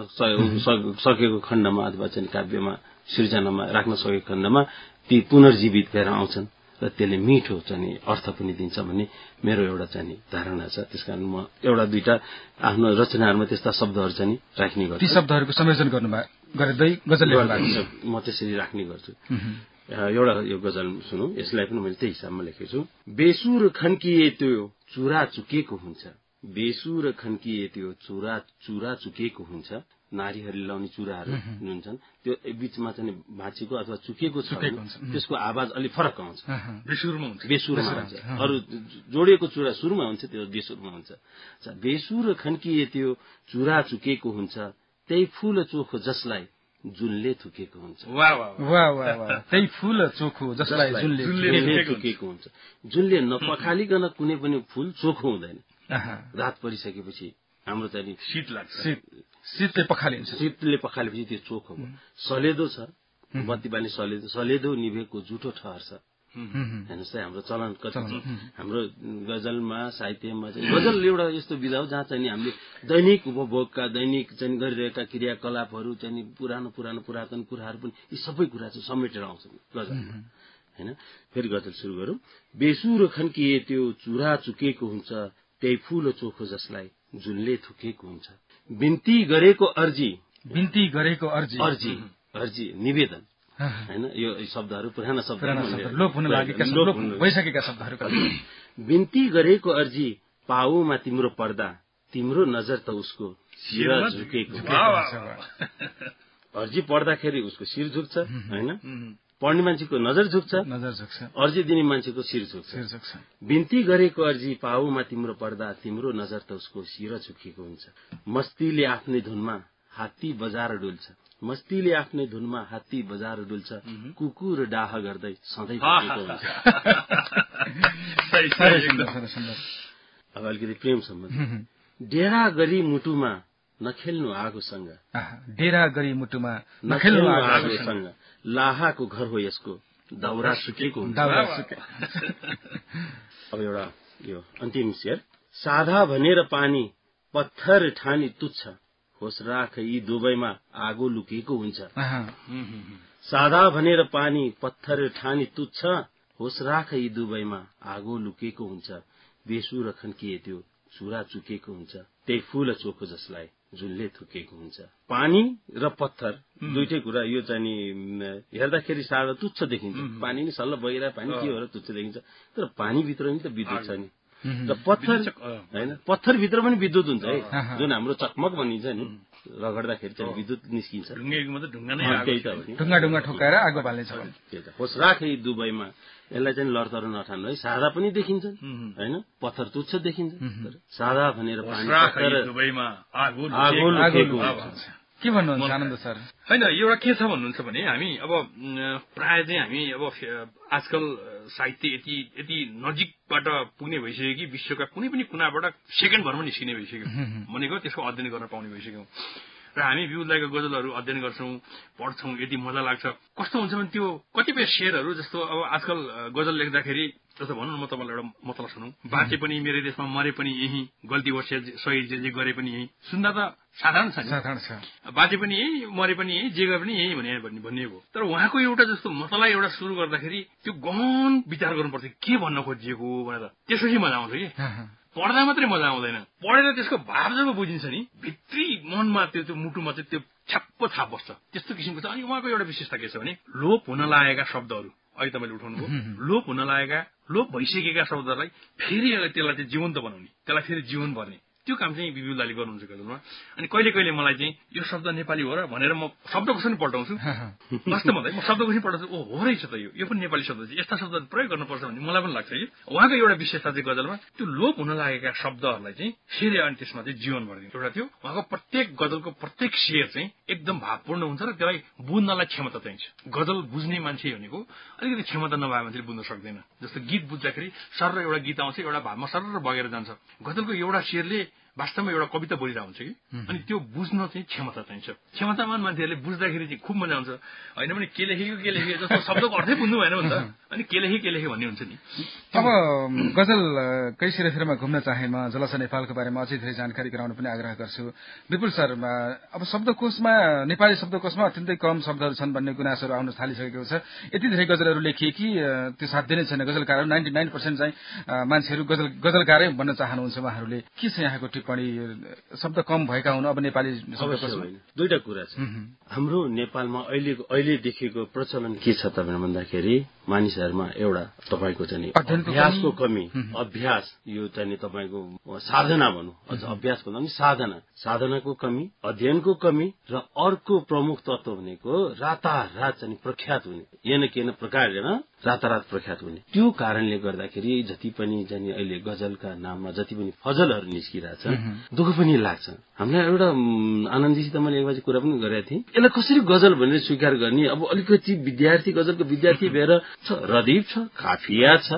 सकेको खण्डमा अथवा चाहिँ काव्यमा सृजनामा राख्न सकेको खण्डमा ती पुनर्जीवित भएर आउँछन् र त्यसले मिठो चाहिँ अर्थ पनि दिन्छ भन्ने मेरो एउटा चाहिँ धारणा छ। त्यसकारण म एउटा दुईटा आफ्नो रचनाहरूमा त्यस्ता शब्दहरू चाहिँ राख्ने गर्छु। ती शब्दहरूको संयोजन गर्नुभयो गर्दै गजल लेख्नु म त्यसरी राख्ने गर्छु। एउटा यो गजल सुनौ, यसलाई पनि मैले त्यही हिसाबमा लेखेको छु। बेसुर खन्किए त्यो चुरा चुकेको हुन्छ, बेसुर खन्किए त्यो चुरा चुरा चुकेको हुन्छ। नारीहरूले लाउने चुराहरू हुन्छन् त्यो बीचमा चाहिँ भाँचेको अथवा चुकेको छ त्यसको आवाज अलिक फरक आउँछ, बेसुरमा हुन्छ बेसुरमा हुन्छ। अरू जोडिएको चुरा सुरुमा हुन्छ, त्यो बेसुरमा हुन्छ। बेसुर खन्किए त्यो चुरा चुकेको हुन्छ, त्यही फूल चोखो जसलाई जुनले थुकेको हुन्छ। वाह वाह वाह वाह वाह, त्यही फूल चोखो जसलाई जुनले थुकेको हुन्छ। जुनले नपखालिकन कुनै पनि फूल चोखो हुँदैन। रात परिसकेपछि हाम्रो चाहिँ शीत लाग्छ, शीत शीतले पखालिन्छ, शीतले पखालेपछि त्यो चोखो भयो। सलेदो छ, बत्ती बाल्ने सलेदो, सलेदो निभेको जुठो ठहर्छ। हेर्नुहोस् है, हाम्रो चलन कति छ। हाम्रो गजलमा साहित्यमा चाहिँ गजल एउटा यस्तो विधा हो जहाँ चाहिँ हामीले दैनिक उपभोगका दैनिक चाहिँ गरिरहेका क्रियाकलापहरू चाहिँ पुरानो पुरानो पुरातन कुराहरू पनि यी सबै कुरा चाहिँ समेटेर आउँछ गजल होइन। फेरि गजल सुरु गरौँ। बेसुर खन्किए त्यो चुरा चुकेको हुन्छ, त्यही फूल चोखो जसलाई जुनले थुकेको हुन्छ। बिन्ती गरेको अर्जी, बिन्ती गरेको अर्जी, अर्जी अर्जी निवेदन होइन। यो शब्दहरू पुराना शब्द लोप हुन लागेका लोप भइसकेका शब्दहरू। बिन्ती गरेको अर्जी पाउमा तिम्रो पर्दा, तिम्रो नजर त उसको शिर झुकेको। अर्जी पढ्दाखेरि उसको शिर झुक्छ होइन, पढ्ने मान्छेको नजर झुक्छ, नजर झुक्छ, अर्जी दिने मान्छेको शिर झुक्छ। बिन्ती गरेको अर्जी पाउमा तिम्रो पर्दा, तिम्रो नजर त उसको शिर झुकेको हुन्छ। मस्तीले आफ्नै धुनमा हात्ती बजार डुल्छ, मस्तीले आफ्नै धुनमा हात्ती बजार डुल्छ, कुकुर डाह गर्दै सधैँ झुकेको हुन्छ। अब अलिकति प्रेम सम्बन्ध। डेरा गरी मुटुमा नखेल्नु आगोसँग, डेरा गरी मुटुमा नखेल्नु आगोसँग, लाहाको घर हो यसको दाउरा सुकेको हुन्छ। अब एउटा यो अन्तिम शेर। साधा भनेर पानी पत्थर ठानी तुच्छ, होस राख यी दुवैमा आगो लुकेको हुन्छ। साधा भनेर पानी पत्थर ठानी तुच्छ, होस राख यी दुवैमा आगो लुकेको हुन्छ। बेसुर खन्किए त्यो चुरा चुकेको हुन्छ, त्यही फूल चोखो जसलाई जुनले थुकेको हुन्छ। पानी र पत्थर दुइटै कुरा यो चाहिँ नि हेर्दाखेरि साह्रो तुच्छ देखिन्छ। पानी नि सल्ल बगिरहेको पानी के हो र तुच्छ देखिन्छ, तर पानीभित्र नि त विद्युत छ नि। र पत्थर होइन, पत्थरभित्र पनि विद्युत हुन्छ है, जुन हाम्रो चकमक भनिन्छ नि, रगड्दाखेरि चाहिँ विद्युत निस्किन्छ। ढुङ्गा ढुङ्गा ठोकाएर आगो बाल्ने छ। होस् राख यी दुवैमा, यसलाई चाहिँ लडतरो नठान्नु है। सादा पनि देखिन्छ होइन, पत्थर तुच्छ देखिन्छ, सादा भनेर के भन्नुहुन्छ आनन्द सर? होइन, एउटा के छ भन्नुहुन्छ भने हामी अब प्राय चाहिँ हामी अब आजकल साहित्य यति यति नजिकबाट पुग्ने भइसक्यो कि विश्वका कुनै पनि कुनाबाट सेकेन्ड भरमा निस्किने भइसक्यो भनेको त्यसको अध्ययन गर्न पाउने भइसक्यौँ। र हामी विउलाइका गजलहरू अध्ययन गर्छौँ, पढ्छौँ, यति मजा लाग्छ। कस्तो हुन्छ भने त्यो कतिपय शेरहरू जस्तो अब आजकल गजल लेख्दाखेरि जस्तो भनौँ न, म तपाईँलाई एउटा मतलब सुनौँ। बाँचे पनि मेरै देशमा, मरे पनि यही, गल्ती होस् सही जे जे गरे पनि यही। सुन्दा त साधारण छ, साधारण छ। बाँचे पनि यही, मरे पनि यही, जे गरे पनि यही भने भनिएको। तर उहाँको एउटा जस्तो मतलाई एउटा सुरु गर्दाखेरि त्यो गहन विचार गर्नुपर्छ के भन्न खोजिएको भनेर, त्यसपछि मजा आउँछ कि। पढ्दा मात्रै मजा आउँदैन, पढेर त्यसको भाव जब बुझिन्छ नि, भित्री मनमा त्यो त्यो मुटुमा चाहिँ त्यो छ्याप्प छाप बस्छ, त्यस्तो किसिमको छ। अनि उहाँको एउटा विशेषता के छ भने लोप हुन लागेका शब्दहरू, अहिले तपाईँले उठाउनु भयो, लोप हुन लागेका लोप भइसकेका शब्दहरूलाई फेरि त्यसलाई चाहिँ जीवन्त बनाउने, त्यसलाई फेरि जीवन भर्ने, त्यो काम चाहिँ बिबी दाले गर्नुहुन्छ गजलमा। अनि कहिले कहिले मलाई चाहिँ यो शब्द नेपाली हो र भनेर म शब्दकोश पनि पल्टाउँछु। वास्तवमा म शब्दकोश पनि पल्टाउँछु, ओ हो रहेछ त, यो यो पनि नेपाली शब्द चाहिँ यस्ता शब्द प्रयोग गर्नुपर्छ भन्ने मलाई पनि लाग्छ कि। उहाँको एउटा विशेषता चाहिँ गजलमा त्यो लोप हुन लागेका शब्दहरूलाई चाहिँ फेरि अनि त्यसमा चाहिँ जीवन भरिदिन्छ। एउटा त्यो उहाँको प्रत्येक गजलको प्रत्येक शेर चाहिँ एकदम भावपूर्ण हुन्छ र त्यसलाई बुझ्नलाई क्षमता चाहिन्छ। गजल बुझ्ने मान्छे भनेको अलिकति क्षमता नभए मान्छेले बुझ्न सक्दैन। जस्तो गीत बुझ्दाखेरि सर एउटा गीत आउँछ, एउटा भावमा सर बगेर जान्छ। गजलको एउटा शेरले वास्तवमा एउटा कविता बोलिरहेको हुन्छ कि। अनि त्यो बुझ्न चाहिँ क्षमता चाहिन्छ। क्षमतावान मान्छेहरूले बुझ्दाखेरि चाहिँ खुब मजा आउँछ। होइन भने के लेखेको के लेखेको जस्तो शब्दको अर्थै बुझ्नु भएन भने त अनि के लेखे के लेखे भन्ने हुन्छ नि। अब गजल कै सिरेफेरमा घुम्न चाहे म जलसा नेपालको बारेमा अझै धेरै जानकारी गराउन पनि आग्रह गर्छु। विपुल सर, अब शब्दकोशमा नेपाली शब्दकोशमा अत्यन्तै कम शब्दहरू छन् भन्ने गुनासोहरू आउन थालिसकेको छ। यति धेरै गजलहरू लेखिए कि त्यो साध्य नै छैन। गजलकारहरू नाइन्टी नाइन पर्सेन्ट चाहिँ मान्छेहरू गजल गजलकारै भन्न चाहनुहुन्छ। उहाँहरूले के छ यहाँको टिप्पणी शब्द कम भएका हुनु अब नेपाली अवश्य होइन। दुईटा कुरा छ। हाम्रो नेपालमा अहिले अहिले देखेको प्रचलन के छ त भन्दाखेरि मानिसहरूमा एउटा तपाईँको चाहिँ अभ्यासको कमी, अभ्यास यो चाहिँ तपाईँको साधना भनौँ, अझ अभ्यास भन्दा पनि साधना साधनाको कमी, अध्ययनको कमी र अर्को प्रमुख तत्व भनेको रातारात चाहिँ प्रख्यात हुने, येन केन प्रकारले रातारात प्रख्यात हुने। त्यो कारणले गर्दाखेरि जति पनि जाने अहिले गजलका नाममा जति पनि फजलहरू निस्किरहेछ दुःख पनि लाग्छ। हामीलाई एउटा आनन्दजीसित मैले एक बजी कुरा पनि गरेको थिएँ, यसलाई कसरी गजल भनेर स्वीकार गर्ने। अब अलिकति विद्यार्थी गजलको विद्यार्थी भएर छ, रदीप छ, काफिया छ,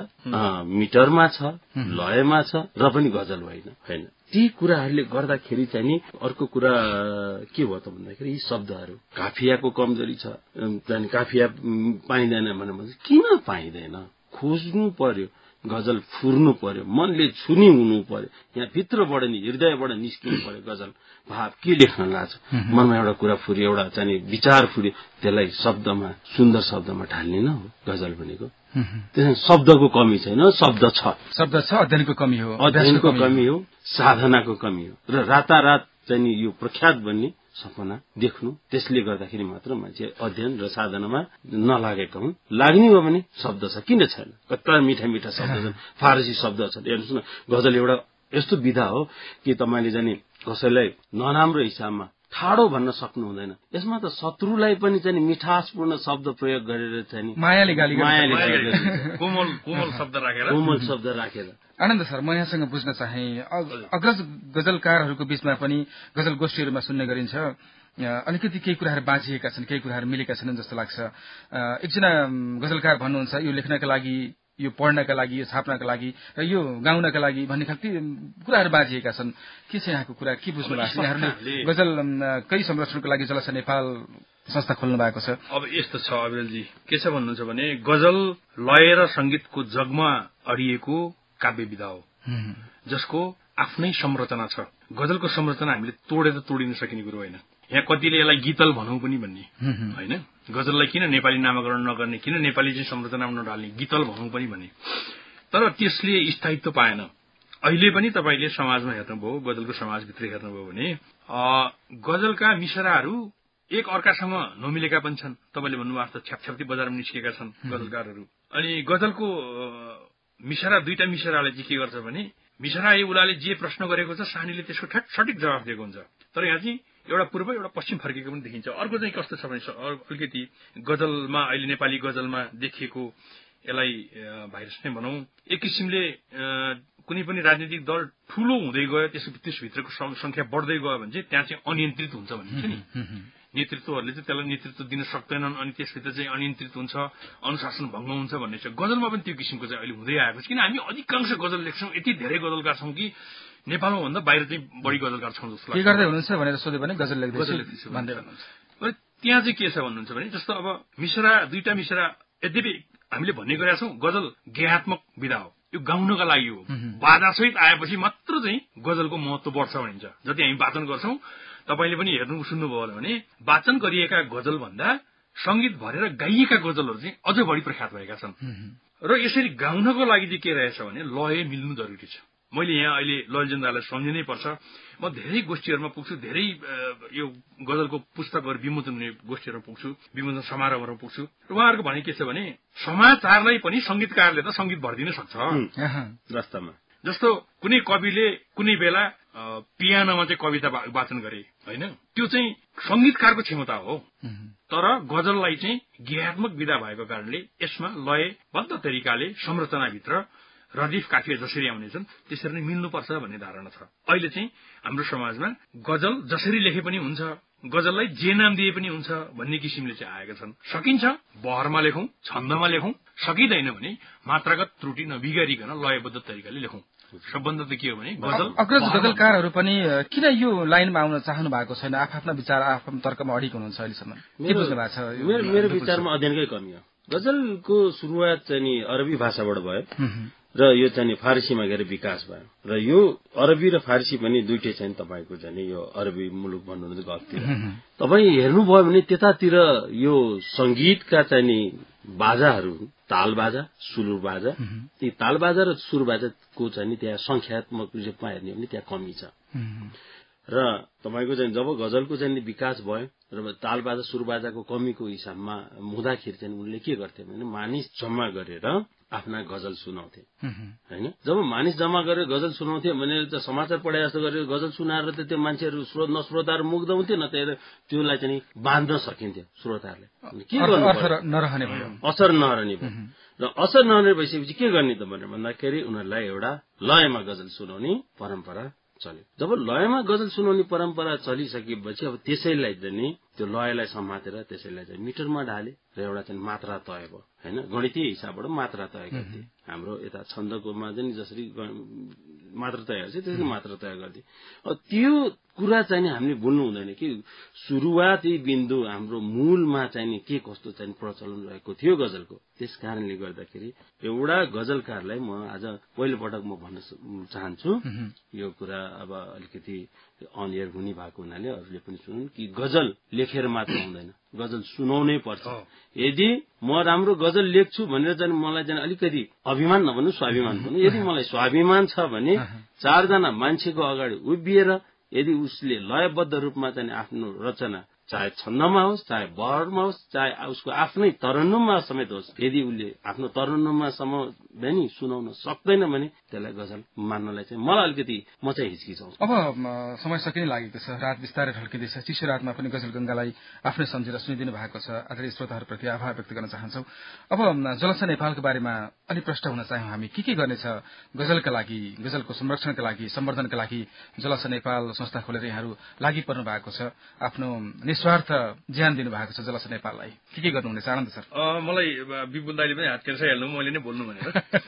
मिटरमा छ, लयमा छ, र पनि गजल होइन होइन। ती कुराहरूले गर्दाखेरि चाहिँ नि अर्को कुरा के भयो त भन्दाखेरि यी शब्दहरू काफियाको कमजोरी छ, काफिया पाइँदैन भने किन पाइँदैन, खोज्नु पर्यो, गजल फुर्नु पर्यो, मनले छुनी हुनु पर्यो, यहाँ भित्रबाट नि हृदयबाट निस्किनु पर्यो गजल भाव के लेख्न लाग्छ। मनमा एउटा कुरा फुर्यो, एउटा चाहिँ विचार फुर्यो, त्यसलाई शब्दमा सुन्दर शब्दमा ढाल्ने न हो गजल भनेको। त्यसमा शब्दको कमी छैन, शब्द छ, शब्द छ, अध्ययनको कमी हो, अध्ययनको कमी हो, साधनाको कमी हो, र रातारात चाहिँ यो प्रख्यात बन्ने सपना देख्नु। त्यसले गर्दाखेरि मात्र मान्छे अध्ययन र साधनामा नलागेका हुन्। लाग्ने हो भने शब्द छ, किन छैन, कत्रा मिठा मिठा शब्द छन्, फारसी शब्द छ। हेर्नुहोस् न, गजल एउटा यस्तो विधा हो कि तपाईँले जाने कसैलाई नराम्रो हिसाबमा ठाडो भन्न सक्नु हुँदैन। यसमा त शत्रुलाई पनि चाहिँ मिठासपूर्ण शब्द प्रयोग गरेर चाहिँ मायाले गाली मायाले कोमल कोमल शब्द राखेर कोमल शब्द राखेर। आनन्द सर, म यहाँसँग बुझ्न चाहे, अग्रज गजलकारहरूको बीचमा पनि गजल गोष्ठीहरूमा सुन्ने गरिन्छ, अलिकति केही कुराहरू बाँचिएका छन्, केही कुराहरू मिलेका छन् जस्तो लाग्छ। एकजना गजलकार भन्नुहुन्छ यो लेख्नका लागि, यो पढ्नका लागि, यो छाप्नका लागि र यो गाउनका लागि भन्ने खालको कुराहरू बाँचिएका छन्। के छ यहाँको कुरा, के बुझ्नु भएको छ? यहाँहरूले गजल कई संरक्षणको लागि जलसा नेपाल संस्था खोल्नु भएको छ। अब यस्तो छ अविरलजी, के छ भन्नुहुन्छ भने गजल लय र संगीतको जगमा अडिएको काव्य विधा हो जसको आफ्नै संरचना छ। गजलको संरचना हामीले तोडेर तोडिन सकिने कुरो होइन। यहाँ कतिले यसलाई गीतल भनौँ पनि भन्ने होइन, गजललाई किन नेपाली नामाकरण नगर्ने, किन नेपाली चाहिँ संरचनामा नढाल्ने, गीतल भनौँ पनि भन्ने। तर त्यसले स्थायित्व पाएन। अहिले पनि तपाईँले समाजमा हेर्नुभयो, गजलको समाजभित्र हेर्नुभयो भने गजलका मिसराहरू एक अर्कासँग नमिलेका पनि छन्। तपाईँले भन्नुभएको छ छ्यापछ्याप्ती बजारमा निस्केका छन् गजलकारहरू। अनि गजलको मिसरा दुईटा मिसराले चाहिँ के गर्छ भने, मिसरा उसले जे प्रश्न गरेको छ सानीले त्यसको ठ्याट सठिक जवाफ दिएको हुन्छ। तर यहाँ चाहिँ एउटा पूर्व एउटा पश्चिम फर्केको पनि देखिन्छ। अर्को चाहिँ कस्तो छ भने अलिकति गजलमा अहिले नेपाली गजलमा देखिएको यसलाई भाइरस नै भनौँ, एक किसिमले कुनै पनि राजनीतिक दल ठूलो हुँदै गयो, त्यस त्यसभित्रको संख्या बढ्दै गयो भने चाहिँ त्यहाँ चाहिँ अनियन्त्रित हुन्छ भनिन्छ नि। नेतृत्वहरूले चाहिँ त्यसलाई नेतृत्व दिन सक्दैनन्, अनि त्यसभित्र चाहिँ अनियन्त्रित हुन्छ, अनुशासन भङ्ग हुन्छ भन्ने छ। गजलमा पनि त्यो किसिमको चाहिँ अहिले हुँदै आएको छ। किन हामी अधिकांश गजल लेख्छौँ, यति धेरै गजलकार छौँ कि नेपालमा भन्दा बाहिर चाहिँ बढी गजलकार छौँ जस्तो लाग्छ। के गर्दै हुनुहुन्छ भनेर सोध्यो भने गजल लेख्दैछु भन्दै हुनुहुन्छ। त्यहाँ चाहिँ के छ भन्नुहुन्छ भने, जस्तो अब मिसरा दुईटा मिसरा, यद्यपि हामीले भन्ने गरेका छौँ गजल गेयात्मक विधा हो, यो गाउनका लागि हो। बाजासहित आएपछि मात्र चाहिँ गजलको महत्व बढ्छ भनिन्छ। जति हामी वाचन गर्छौँ, तपाईँले पनि हेर्नु सुन्नुभयो भने वाचन गरिएका गजल भन्दा संगीत भरेर गाइएका गजलहरू चाहिँ अझ बढी प्रख्यात भएका छन्। र यसरी गाउनको लागि चाहिँ के रहेछ भने लय मिल्नु जरुरी छ। मैले यहाँ अहिले लयजन्दालाई सम्झिनै पर्छ। म धेरै गोष्ठीहरूमा पुग्छु, धेरै यो गजलको पुस्तकहरू विमोचन हुने गोष्ठीहरूमा पुग्छु, विमोचन समारोहहरूमा पुग्छु। र उहाँहरूको भने के छ भने समाचारलाई पनि संगीतकारले त संगीत भरिदिन सक्छ। वास्तवमा जस्तो कुनै कविले कुनै बेला पियानोमा चाहिँ कविता वाचन गरे होइन, त्यो चाहिँ संगीतकारको क्षमता हो। तर गजललाई चाहिँ गेयात्मक विधा भएको कारणले यसमा लयबद्ध तरिकाले संरचनाभित्र रदीफ काफिया जसरी आउनेछन् त्यसरी नै मिल्नुपर्छ भन्ने धारणा छ। अहिले चाहिँ हाम्रो समाजमा गजल जसरी लेखे पनि हुन्छ, गजललाई जे नाम दिए पनि हुन्छ भन्ने किसिमले चाहिँ आएका छन्। सकिन्छ बहरमा लेखौं, छन्दमा लेखौं, सकिँदैन भने मात्रागत त्रुटि नबिगारिकन लयबद्ध तरिकाले लेखौं। सबभन्दा त के हो भने गजल अग्रज गजलकारहरू पनि किन यो लाइनमा आउन चाहनु भएको छैन? आफ्ना विचार आफ्नो तर्कमा अडिक हुनुहुन्छ अहिलेसम्म, के बुझ्नु भएको छ? मेरो मेरो विचारमा अध्ययनकै कमी हो। गजलको सुरुवात चाहिँ नि अरबी भाषाबाट भयो र यो चाहिँ फारसीमा गएर विकास भयो र यो अरबी र फारसी पनि दुइटै चाहिँ तपाईँको चाहिँ यो अरबी मुलुक भन्नुहुन्छ गल्ती तपाईँ हेर्नुभयो भने त्यतातिर यो संगीतका चाहिँ बाजाहरू ताल बाजा सुरुर बाजा ती ताल बाजा र सुर बाजाको चाहिँ त्यहाँ संख्यात्मक रूपमा हेर्ने भने त्यहाँ कमी छ र तपाईँको चाहिँ जब गजलको चाहिँ विकास भयो र ताल बाजा सुर बाजाको कमीको हिसाबमा हुँदाखेरि चाहिँ उनले के गर्थे भने मानिस जम्मा गरेर आफ्ना गजल सुनाउँथे हैन जब मानिस जम्मा गरेर गजल सुनाउँथे भने त समाचार पढे जस्तो गरेर गजल सुनाएर त त्यो मान्छेहरू श्रोत नश्रोताहरू मुग्ध हुन्थे न त त्यसलाई चाहिँ बाँध्न सकिन्थ्यो श्रोताहरूले के गर्नु नरहने भयो असर नरहने भयो र असर नरहने भइसकेपछि के गर्ने त भनेर भन्दाखेरि उनीहरूलाई एउटा लयमा गजल सुनाउने परम्परा चल्यो जब लयमा गजल सुनाउने परम्परा चलिसकेपछि अब त्यसैलाई चाहिँ त्यो लयलाई समातेर त्यसैलाई चाहिँ मिटरमा ढाले र एउटा चाहिँ मात्रा तय भयो हैन गणितीय हिसाबबाट मात्रा तय गर्थे हाम्रो यता छन्दकोमा चाहिँ जसरी मात्रा तय गर्छ त्यसरी मात्रा तय गर्थे अब त्यो कुरा चाहिँ हामीले भुल्नु हुँदैन कि सुरुवाती बिन्दु हाम्रो मूलमा चाहिँ के कस्तो चाहिँ प्रचलन रहेको थियो गजलको त्यस कारणले गर्दाखेरि एउटा गजलकारलाई म आज पहिलो पटक म भन्न चाहन्छु यो कुरा अब अलिकति अनियर हुने भएको हुनाले अरूले पनि सुनुन् कि गजल लेखेर मात्र हुँदैन गजल सुनाउनै पर्छ यदि म राम्रो गजल लेख्छु भनेर चाहिँ मलाई चाहिँ अलिकति अभिमान नभन्नु स्वाभिमान भन्नु यदि मलाई स्वाभिमान छ भने चारजना मान्छेको अगाडि उभिएर यदि उसले लयबद्ध रूपमा चाहिँ आफ्नो रचना चाहे छन्दमा होस् चाहे बहरमा होस् चाहे उसको आफ्नै तरन्नुममा समेत होस् यदि उसले आफ्नो तरन्नुममा सम्म नि सुनाउन सक्दैन भने त्यसलाई गजल मान्नलाई चाहिँ मलाई अलिकति म चाहिँ हिचकिचाउँछु अब समय सकिने लागेको छ रात बिस्तारै ढल्किँदैछ चिसो रातमा पनि गजल गंगालाई आफ्नै सम्झेर सुनिदिनु भएको छ आदरणीय श्रोताहरूप्रति आभार व्यक्त गर्न चाहन्छौँ अब जलसा नेपालको बारेमा अलि प्रश्न हुन चाह्यौँ हामी के के गर्नेछ गजलका लागि गजलको संरक्षणका लागि सम्वर्धनका लागि जलसा नेपाल संस्था खोलेर यहाँहरू लागि पर्नु भएको छ आफ्नो निस्वार्थ ज्यान दिनु भएको छ जलसा नेपाललाई के के गर्नुहुनेछ आनन्द सर मलाई विपुल दाइले पनि हात खेल्नु मैले नै बोल्नु भनेर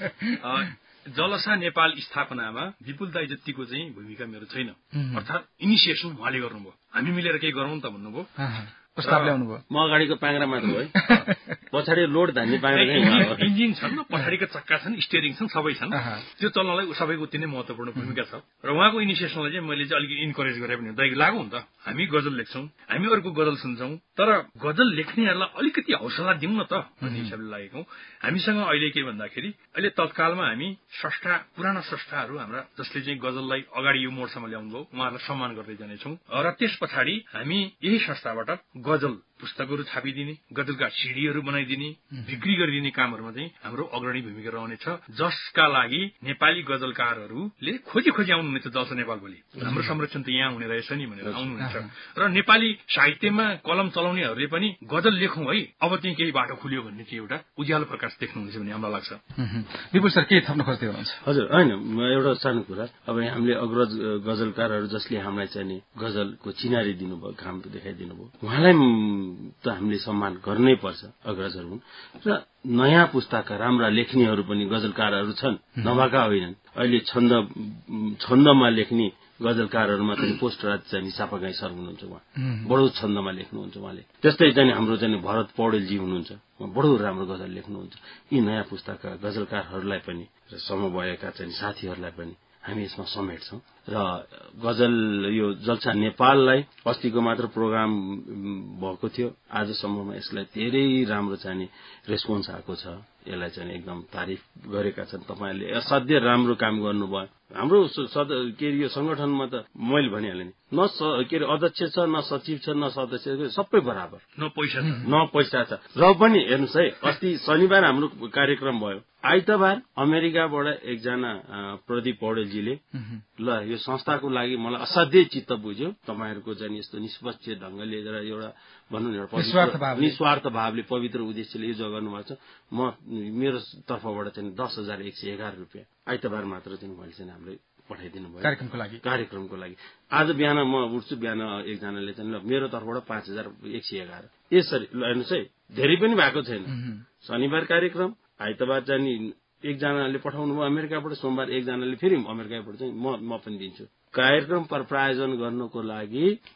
जलसा नेपाल स्थापनामा विपुल दाइ जतिको चाहिँ भूमिका मेरो छैन अर्थात् इनिसिएसन उहाँले गर्नुभयो हामी मिलेर केही गरौँ त भन्नुभयो प्रस्ताव ल्याउनुभयो म अगाडिको पाङ्ग्रामा त है पछाडि लोड धान्ने पाङ्ग्रा इन्जिन छन् पछाडिका चक्का छन् स्टियरिङ छन् सबै छन् त्यो चल्नलाई सबैको उति नै महत्वपूर्ण भूमिका छ र उहाँको इनिसिएसनलाई चाहिँ मैले चाहिँ अलिकति इन्करेज गरे पनि दाइ लागु नि त हामी गजल लेख्छौँ हामी अरूको गजल सुन्छौँ तर गजल लेख्नेहरूलाई अलिकति हौसला दिउँ न त भन्ने हिसाबले लागेको हामीसँग अहिले के भन्दाखेरि अहिले तत्कालमा हामी स्रष्टा पुराना स्रष्टाहरू हाम्रा जसले चाहिँ गजललाई अगाडि यो मोडसम्म ल्याउनु भयो उहाँहरूलाई सम्मान गर्दै जानेछौँ र त्यस पछाडि हामी यही संस्थाबाट गजल पुस्तकहरू छापिदिने गजलका सिडीहरू बनाइदिने बिक्री गरिदिने कामहरूमा चाहिँ हाम्रो अग्रणी भूमिका रहनेछ जसका लागि नेपाली गजलकारहरूले खोजी खोजी आउनुहुनेछ जलसा नेपाल भोलि हाम्रो संरक्षण त यहाँ हुने रहेछ नि भनेर आउनुहुनेछ र नेपाली साहित्यमा कलम चलाउनेहरूले पनि गजल लेखौँ है अब चाहिँ केही बाटो खुल्यो भन्ने चाहिँ एउटा उज्यालो प्रकाश देख्नुहुनेछ भन्ने हामीलाई लाग्छ विपुल सर के थप्न खोज्दै हुनुहुन्छ हजुर होइन एउटा सानो कुरा अब हामीले अग्रज गजलकारहरू जसले हामीलाई चाहिँ गजलको चिनारी दिनुभयो घाम देखाइदिनु भयो उहाँलाई त हामीले सम्मान गर्नै पर्छ अग्रजहरू हुन् र नयाँ पुस्ताका राम्रा लेख्नेहरू पनि गजलकारहरू छन् नभएका होइनन् अहिले छन्द छन्दमा लेख्ने गजलकारहरूमा चाहिँ पोस्टराज चाहिँ सापागाई सर हुनुहुन्छ उहाँ बडो छन्दमा लेख्नुहुन्छ उहाँले त्यस्तै चाहिँ हाम्रो चाहिँ भरत पौडेलजी हुनुहुन्छ बडो राम्रो गजल लेख्नुहुन्छ यी नयाँ पुस्ताका गजलकारहरूलाई पनि र समवयका चाहिँ साथीहरूलाई पनि हामी यसमा समेट्छौँ र गजल यो जलसा नेपाललाई अस्तिको मात्र प्रोग्राम भएको थियो आजसम्ममा यसलाई धेरै राम्रो चाहिँ रेस्पोन्स आएको छ यसलाई चाहिँ एकदम तारिफ गरेका छन् तपाईँहरूले असाध्य राम्रो काम गर्नुभयो हाम्रो के अरे यो संगठनमा त मैले भनिहालेँ नि न के अरे अध्यक्ष छ न सचिव छ न सदस्य सबै बराबर न पैसा छ न पैसा छ र पनि हेर्नुहोस् है अस्ति शनिबार हाम्रो कार्यक्रम भयो आइतबार अमेरिकाबाट एकजना प्रदीप पौडेलजीले ल यो संस्थाको लागि मलाई असाध्यै चित्त बुझ्यो तपाईँहरूको चाहिँ यस्तो निष्पक्ष ढंगले एउटा भनौँ न एउटा निस्वार्थ भावले पवित्र उद्देश्यले यो गर्नुभएको छ म मेरो तर्फबाट चाहिँ दस हजार एक सय एघार रुपियाँ आइतबार मात्र चाहिँ मैले चाहिँ हामीलाई पठाइदिनु भयो कार्यक्रमको लागि कार्यक्रमको लागि आज बिहान म उठ्छु बिहान एकजनाले चाहिँ ल मेरो तर्फबाट पाँच हजार एक सय एघार यसरी ल हेर्नुहोस् है धेरै पनि भएको छैन शनिबार कार्यक्रम आइतबार चाहिँ एकजनाले पठाउनु भयो अमेरिकाबाट सोमबार एकजनाले फेरि अमेरिकाबाट चाहिँ म म पनि दिन्छु कार्यक्रम प्रायोजन गर्नको लागि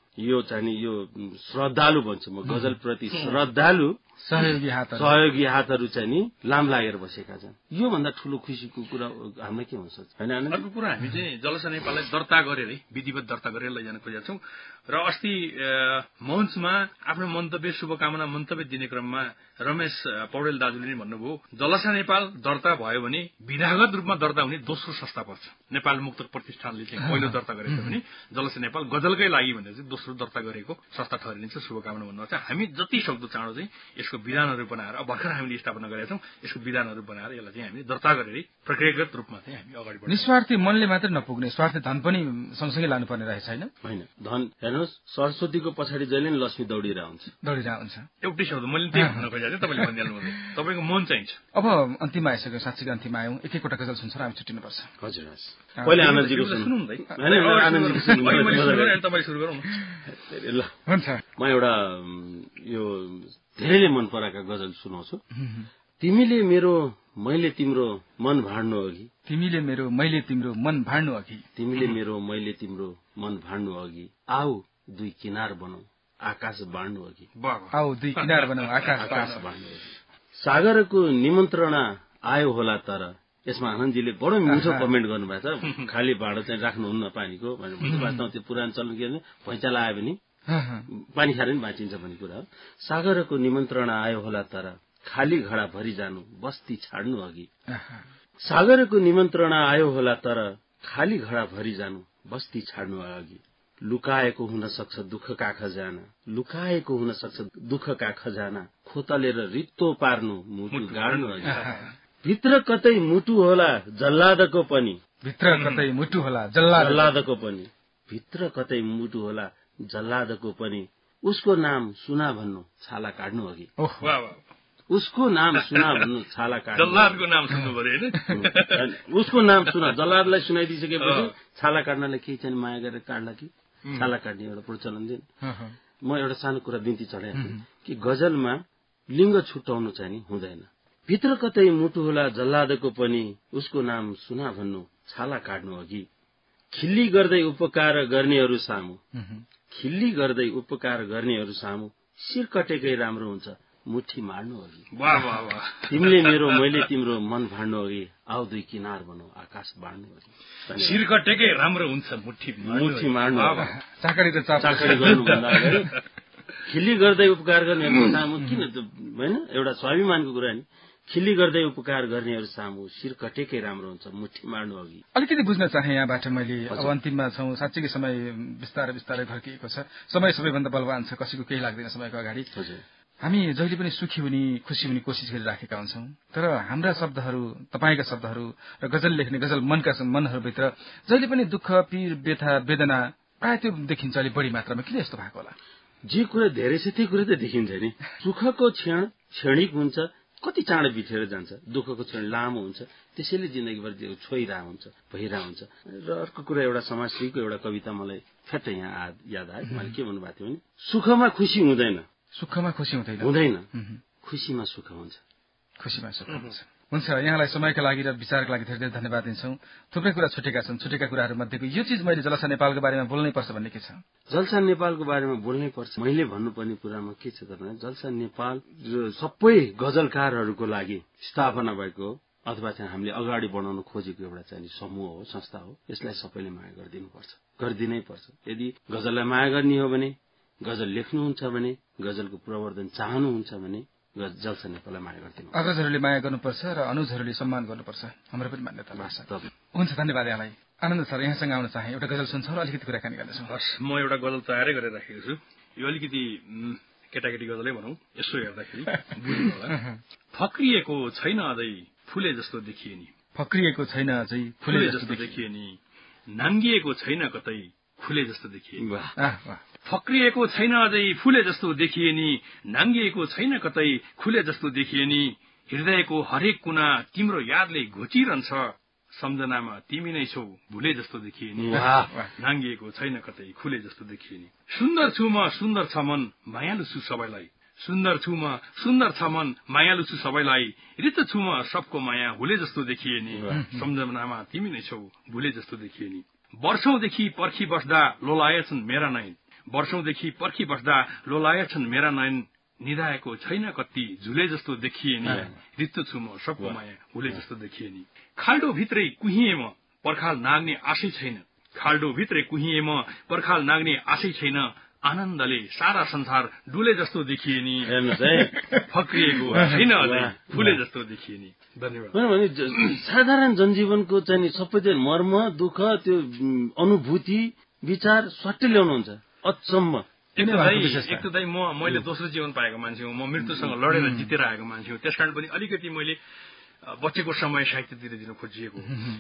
यो चाहिँ यो श्रद्धालु भन्छु म, गजलप्रति श्रद्धालु सहयोगी हात सहयोगी हातहरू चाहिँ नि लाम लागेर बसेका छन्। यो भन्दा ठूलो खुसीको कुरा हामीलाई के हुन्छ हैन? अर्को कुरा हामी चाहिँ जलसा नेपाललाई दर्ता गरेरै विधिवत दर्ता गरेर लैजान खोजेका छौं र अस्ति मञ्चमा आफ्नो मन्तव्य शुभकामना मन्तव्य दिने क्रममा रमेश पौडेल दाजुले नै भन्नुभयो जलसा नेपाल दर्ता भयो भने विधागत रूपमा दर्ता हुने दोस्रो संस्था पर्छ। नेपाल मुक्तक प्रतिष्ठानले चाहिँ पहिलो दर्ता गरेको छ भने जलसा नेपाल गजलकै लागि भनेर चाहिँ दोस्रो दर्ता गरेको संस्था ठहरिन्छ। शुभकामना भन्नुहुन्छ। हामी जति सक्दो चाँडो चाहिँ यसको विधानहरू बनाएर अब भर्खर हामीले स्थापना गरेका छौं, यसको विधानहरू बनाएर यसलाई चाहिँ हामी दर्ता गरेरै प्रक्रियागत रूपमा चाहिँ हामी अगाडि बढ्छौं। निस्वार्थी मनले मात्र नपुग्ने स्वार्थी धन पनि सँगसँगै लानुपर्ने रहेछ हैन? हैन, धन हेर्नुहोस् सरस्वतीको पछाडि जहिले नि लक्ष्मी दौडिरहेको हुन्छ दौडिरहेको हुन्छ। एउटै शब्द मैले त्यही भन्न खोजेको थिएँ, तपाईँले भनिहाल्नु भयो। तपाईँको मन चाहिन्छ। अब अन्तिममा आइसक्यो, साँच्चीको अन्तिममा आयौं। एक एकवटा गजल सुन्छ र हामी छुट्टिनुपर्छ। हजुर हजुर। पहिले आनन्दजीको सुनौँ है। हैन आनन्दजीको सुनौँ। तपाईँ सुरु गरौँ न। ल हुन्छ। म एउटा यो धेरैले मन पराएका गजल सुनाउँछु। तिमीले मेरो मैले तिम्रो मन भाड्नु अघि, तिमीले मेरो मैले तिम्रो मन भाड्नु अघि, तिमीले मेरो मैले तिम्रो मन भाड्नु अघि, आऊ दुई किनार बनाऊ आकाश बाँड्नु अघि, आऊ दुई किनार बनाऊ आकाश बाँड्नु अघि। सागरको निमन्त्रणा आयो होला तर यसमा आनन्दजीले बडो मिठो कमेन्ट गर्नुभएको छ। खाली भाँडो चाहिँ राख्नुहुन्न पानीको भनेर वास्तवमा त्यो पुरानो चलन के भने पैँचाला आयो भने पानी खाएर नि बाँचिन्छ भन्ने कुरा हो। सागरको निमन्त्रणा आयो होला तर खाली घडा भरि जानु बस्ती छाड्नु अघि, सागरको निमन्त्रणा आयो होला तर खाली घडा भरि जानु बस्ती छाड्नु अघि, लुकाएको हुन सक्छ दुःखका खजाना, लुकाएको हुन सक्छ दुःखका खजाना, खोतलेर रित्तो पार्नु मुटु गाड्नु अघि, भित्र कतै मुटु होला जल्लादको पनि, भित्र कतै मुटु होला जल्लादको पनि, भित्र कतै मुटु होला जल्लादको पनि, उसको नाम सुना भन्नु छाला काट्नु अघि, उसको नाम सुना भन्नु छाला काट्नु, जल्लादको नाम सुन्नु पर्यो हैन? उसको नाम सुना, जल्लादलाई सुनाइदिसकेपछि छाला काट्नलाई केही चाहिँ माया गरेर काट्ला कि छाला काट्ने एउटा प्रचलन दिन। म एउटा सानो कुरा बिन्ती चढाएको कि गजलमा लिङ्ग छुट्याउनु चाहिँ नि हुँदैन। भित्र कतै मुटु होला जल्लादको पनि, उसको नाम सुना भन्नु छाला काट्नु अघि, खिल्ली गर्दै उपकार गर्नेहरू सामु, खिल्ली गर्दै उपकार गर्नेहरू सामु शिर कटेकै राम्रो हुन्छ मुठी मार्नु अघि, तिमीले मेरो मैले तिम्रो मन भाड्नु अघि, आऊ दुई किनार बनाऊ आकाश बाँड्नु अघि, शिर कटेकै राम्रो हुन्छ मुठी मुठी मार्नु चाकरी त चाकरी गर्नुभन्दा अगाडि खिल्ली गर्दै उपकार गर्नेहरू सामु किन होइन एउटा स्वाभिमानको कुरा नि, खिल्ली गर्दै उपकार गर्नेहरू सामु शिर कटेकै राम्रो हुन्छ मुठी मार्नु अघि। अलिकति बुझ्न चाहे यहाँबाट मैले, अब अन्तिममा छौँ, साँच्चीकै समय बिस्तारै बिस्तारै घर्किएको छ, समय सबैभन्दा बलवान छ, कसैको केही लाग्दैन समयको अगाडि। हामी जहिले पनि सुखी हुने खुसी हुने कोसिस गरिराखेका हुन्छौँ, तर हाम्रा शब्दहरू तपाईँका शब्दहरू र गजल लेख्ने गजल मनका मनहरूभित्र जहिले पनि दुःख पीर व्यथा वेदना प्रायः त्यो देखिन्छ अलिक बढी मात्रामा। किन यस्तो भएको होला? जे कुरा धेरै छ त्यही कुरा त देखिन्छ नि। सुखको क्षण क्षणिक हुन्छ, कति चाँडो बितेर जान्छ, दुःखको क्षण लामो हुन्छ, त्यसैले जिन्दगीभर छोइरहेको हुन्छ भइरहेको हुन्छ। र अर्को कुरा एउटा समाजसेवीको एउटा कविता मलाई फ्याट्टै यहाँ याद आयो। मैले के भन्नुभएको थियो भने सुखमा खुसी हुँदैन, सुखमा खुसी हुँदैन हुँदैन खुसीमा सुख हुन्छ, खुसीमा सुख हुन्छ। हुन्छ, यहाँलाई समयका लागि र विचारका लागि धेरै धेरै धन्यवाद दिन्छौँ। थुप्रै कुरा छुटेका छन्, छुटेका कुराहरू मध्येको यो चिज मैले जलसा नेपालको बारेमा बोल्नै पर्छ भन्ने के छ? जलसा नेपालको बारेमा बोल्नै पर्छ। मैले भन्नुपर्ने कुरामा के छ त भने जलसा नेपाल सबै गजलकारहरूको लागि स्थापना भएको अथवा चाहिँ हामीले अगाडि बढाउन खोजेको एउटा चाहिँ समूह हो, संस्था हो। यसलाई सबैले माया गरिदिनुपर्छ, गरिदिनै पर्छ। यदि गजललाई माया गर्ने हो भने, गजल लेख्नुहुन्छ भने, गजलको प्रवर्धन चाहनुहुन्छ भने जलसा नेपाललाई माया गरिदिनु। अग्रजहरूले माया गर्नुपर्छ र अनुजहरूले सम्मान गर्नुपर्छ, हाम्रो पनि मान्यता लाग्छ। हुन्छ, धन्यवाद यहाँलाई। आनन्द सर, यहाँसँग आउन चाहे एउटा गजल सुन्छौँ र अलिकति कुराकानी गर्नेछौँ। हस्, म एउटा गजल तयारै गरेर राखेको छु। यो अलिकति केटाकेटी गजलै भनौँ, यसो हेर्दाखेरि बुझ्नु होला। फक्रिएको छैन अझै फुले जस्तो देखिए नि, फक्रिएको छैन अझै फुले जस्तो देखिए नि, नाङ्गिएको छैन कतै फुले जस्तो देखिए नि, फक्रिएको छैन अझै फुले जस्तो देखिए नि, नाङ्गिएको छैन कतै खुले जस्तो देखिए नि, हृदयको हरेक कुना तिम्रो यादले घोचिरहन्छ, सम्झनामा तिमी नै छौ भुले जस्तो देखिए नि, नाङ्गिएको छैन कतै खुले जस्तो देखिए नि, सुन्दर छु म सुन्दर छ मन मायालु छु सबैलाई, सुन्दर छु म सुन्दर छ मन मायालु छु सबैलाई, रित छु म सबको माया हुले जस्तो देखिए नि, सम्झनामा तिमी नै छौ भुले जस्तो देखिए नि, वर्षौंदेखि पर्खी बस्दा लोलाएछन् मेरा नै, वर्षौंदेखि पर्खी बस्दा लोलाए छन् मेरा नयन निधाएको छैन कति झुले जस्तो देखिए नि रित्तो छु म सबको माया हुले जस्तो देखिए नि खाल्डो भित्रै कुहिए म पर्खाल नाग्ने आशै छैन खाल्डो भित्रै कुहिए म पर्खाल नाग्ने आशै छैन आनन्दले सारा संसार डुले जस्तो देखिए नि फक्रिएको छैन फुले जस्तो देखिए नि धन्यवाद। साधारण जनजीवनको चाहिँ सबै चाहिँ मर्म दुःख त्यो अनुभूति विचार स्वाट्टै ल्याउनुहुन्छ अचम्म। एक त दाइ म मैले दोस्रो जीवन पाएको मान्छे हो, म मृत्युसँग लडेर जितेर आएको मान्छे हो, त्यसकारण पनि अलिकति मैले बचेको समय साहित्यतिर दिन खोजिएको।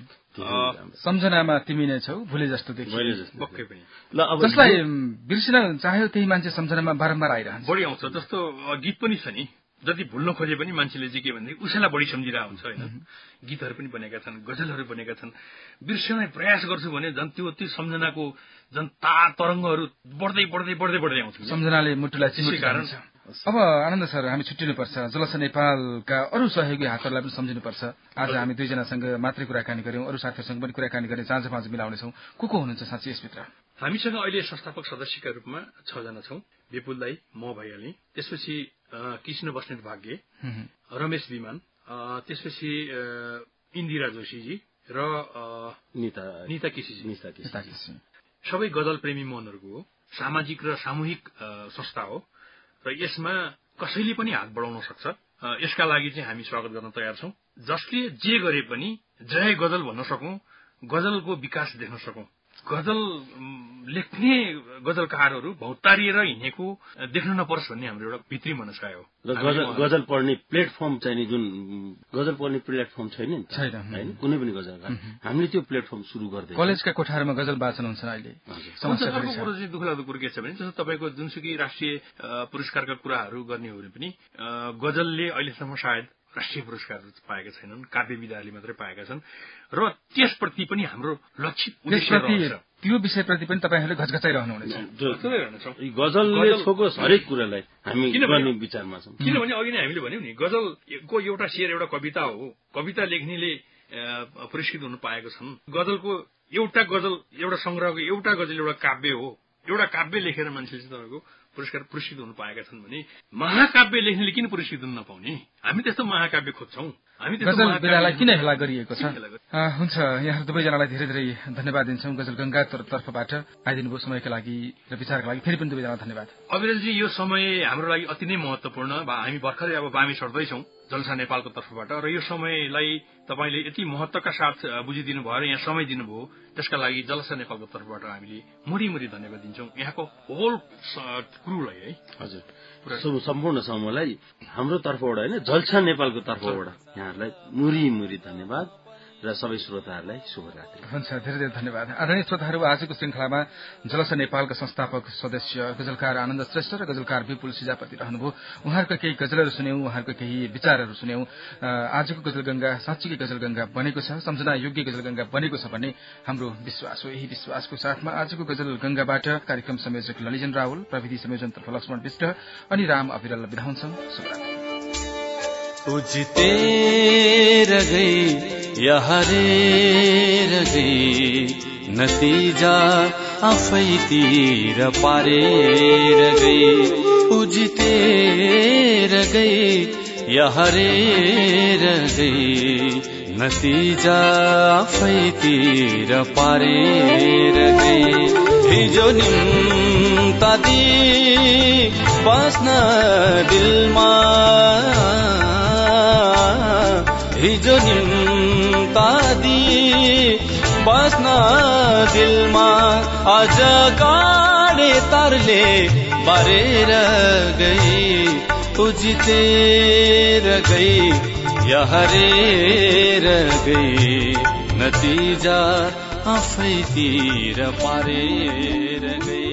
सम्झनामा तिमी नै छौ भुले जस्तो देखिए पक्कै पनि जसलाई बिर्सिन चाह्यो त्यही मान्छे सम्झनामा बारम्बार आइरहन्छ बढी आउँछ। जस्तो गीत पनि छ नि, जति भुल्न खोजे पनि मान्छेले चाहिँ के भन्दाखेरि उसैलाई बढी सम्झिरहेको हुन्छ होइन। गीतहरू पनि बनेका छन्, गजलहरू बनेका छन्, बिर्सिने प्रयास गर्छु भने झन् त्यो त्यो सम्झनाको झन् तार तरङ्गहरू बढ्दै बढ्दै बढ्दै बढ्दै आउँछ सम्झनाले मुटुलाई चिसो कारण। अब आनन्द सर हामी छुट्टिनुपर्छ, जलसा नेपालका अरू सहयोगी हातहरूलाई पनि सम्झिनुपर्छ। आज हामी दुईजनासँग मात्रै कुराकानी गर्यौं, अरू साथीहरूसँग पनि कुराकानी गर्ने चाँजो पाँच मिलाउनेछौँ। को को हुनुहुन्छ साँच्चै यसभित्र? हामीसँग अहिले संस्थापक सदस्यका रूपमा छजना छौं। विपुल दाई, म भइहालेँ, त्यसपछि कृष्ण बस्नेत भाग्य, रमेश विमान, त्यसपछि इन्दिरा जोशीजी र निता निता केसीजी। निता केसी सबै गजल प्रेमी मनहरूको हो, सामाजिक र सामूहिक संस्था हो र यसमा कसैले पनि हात बढाउन सक्छ। यसका लागि चाहिँ हामी स्वागत गर्न तयार छौं। जसले जे गरे पनि जय गजल भन्न सकौं, गजलको विकास देख्न सकौं। गजल लेख्ने गजलकारहरू भौतारिएर हिँडेको देख्न नपरोस् भन्ने हाम्रो एउटा भित्री मनसाय हो। र गजल गजल पढ्ने प्लेटफर्म चाहिँ जुन गजल पढ्ने प्लेटफर्म छैन नि हैन कुनै पनि गजलकार, हामीले त्यो प्लेटफर्म सुरु गर्दै कलेजका कोठारमा गजल वाचन हुन्छ अहिले। समस्या अर्को कुरो चाहिँ दुःखलाग्दो कुरो के छ भने जस्तो तपाईको जुनसुकै राष्ट्रिय पुरस्कारका कुराहरू गर्ने हो भने पनि गजलले अहिलेसम्म सायद राष्ट्रिय पुरस्कारहरू पाएका छैनन्, काव्य विधाले मात्रै पाएका छन् र त्यसप्रति पनि हाम्रो लक्षित उद्देश्य रहन्छ। त्यो विषयप्रति पनि तपाईहरूले घचघचाइरहनुहुनेछ। गजलले छोकोस् हरेक कुरालाई हामी गर्ने विचारमा छौँ। किनभने अघि नै हामीले भन्यौँ नि, गजलको एउटा शेर एउटा कविता हो, कविता लेख्नेले पुरस्कृत हुनु पाएको छन्। गजलको एउटा गजल एउटा संग्रहको एउटा गजल एउटा काव्य हो, एउटा काव्य लेखेर मान्छेले चाहिँ तपाईँको पुरस्कार पुरस्कृत हुनु पाएका छन् भने महाकाव्य लेख्नेले किन पुरस्कृत हुन नपाउने? हामी त्यस्तो महाकाव्य खोज्छौँ। हामी गजल विधालाई किन हेला गरिएको छ? हुन्छ, यहाँ दुवैजनालाई धेरै धेरै धन्यवाद दिन्छौँ गजल गंगा तर्फबाट आइदिनुभयो समयका लागि र विचारका लागि फेरि पनि दुवैजना धन्यवाद। अविरलजी, यो समय हाम्रो लागि अति नै महत्वपूर्ण। हामी भर्खरै अब बामी सर्दैछौँ जलसा नेपालको तर्फबाट र यो समयलाई तपाईँले यति महत्वका साथ बुझिदिनु भयो र यहाँ समय दिनुभयो, त्यसका लागि जलसा नेपालको तर्फबाट हामीले मुरी मुरी धन्यवाद दिन्छौँ यहाँको होल क्रुलाई है। हजुर, सम्पूर्ण समूहलाई हाम्रो तर्फबाट होइन जलसा नेपालको तर्फबाट यहाँहरूलाई मुरी मुरी धन्यवाद र सबै श्रोताहरूलाई शुभरात्रि। हुन्छ, धेरै धेरै धन्यवाद। आदरणीय श्रोताहरू, आजको श्रृंखलामा जलसा नेपालका संस्थापक सदस्य गजलकार आनन्द श्रेष्ठ र गजलकार विपुल सिजापति रहनुभयो। उहाँहरूका केही गजलहरू सुन्यौं, उहाँहरूका केही विचारहरू सुन्यौं। आजको गजल गंगा साँच्चीकै गजल गंगा बनेको छ, सम्झना योग्य गजल गंगा बनेको छ भन्ने हाम्रो विश्वास हो। यही विश्वासको साथमा आजको गजल गंगाबाट कार्यक्रम संयोजक ललिजन रावल, प्रविधि संयोजनतर्फ लक्ष्मण विष्ट अनि राम अविरल बिदा हुन्छौं। शुभरात्रि। उजते गई या हरेर गई, नतिजा आफैतिर पारेर गई। उजतेर गई या हरेर गई, नतिजा आफैतिर पारेर गई। हिजो निम्तादी बस्न दिलमा, हिजो निम्तादी बस्न दिलमा, आज गाडे तरले बारेर गई। उजितेर गई या हरेर गई, नतिजा आफैतिर पारेर गई।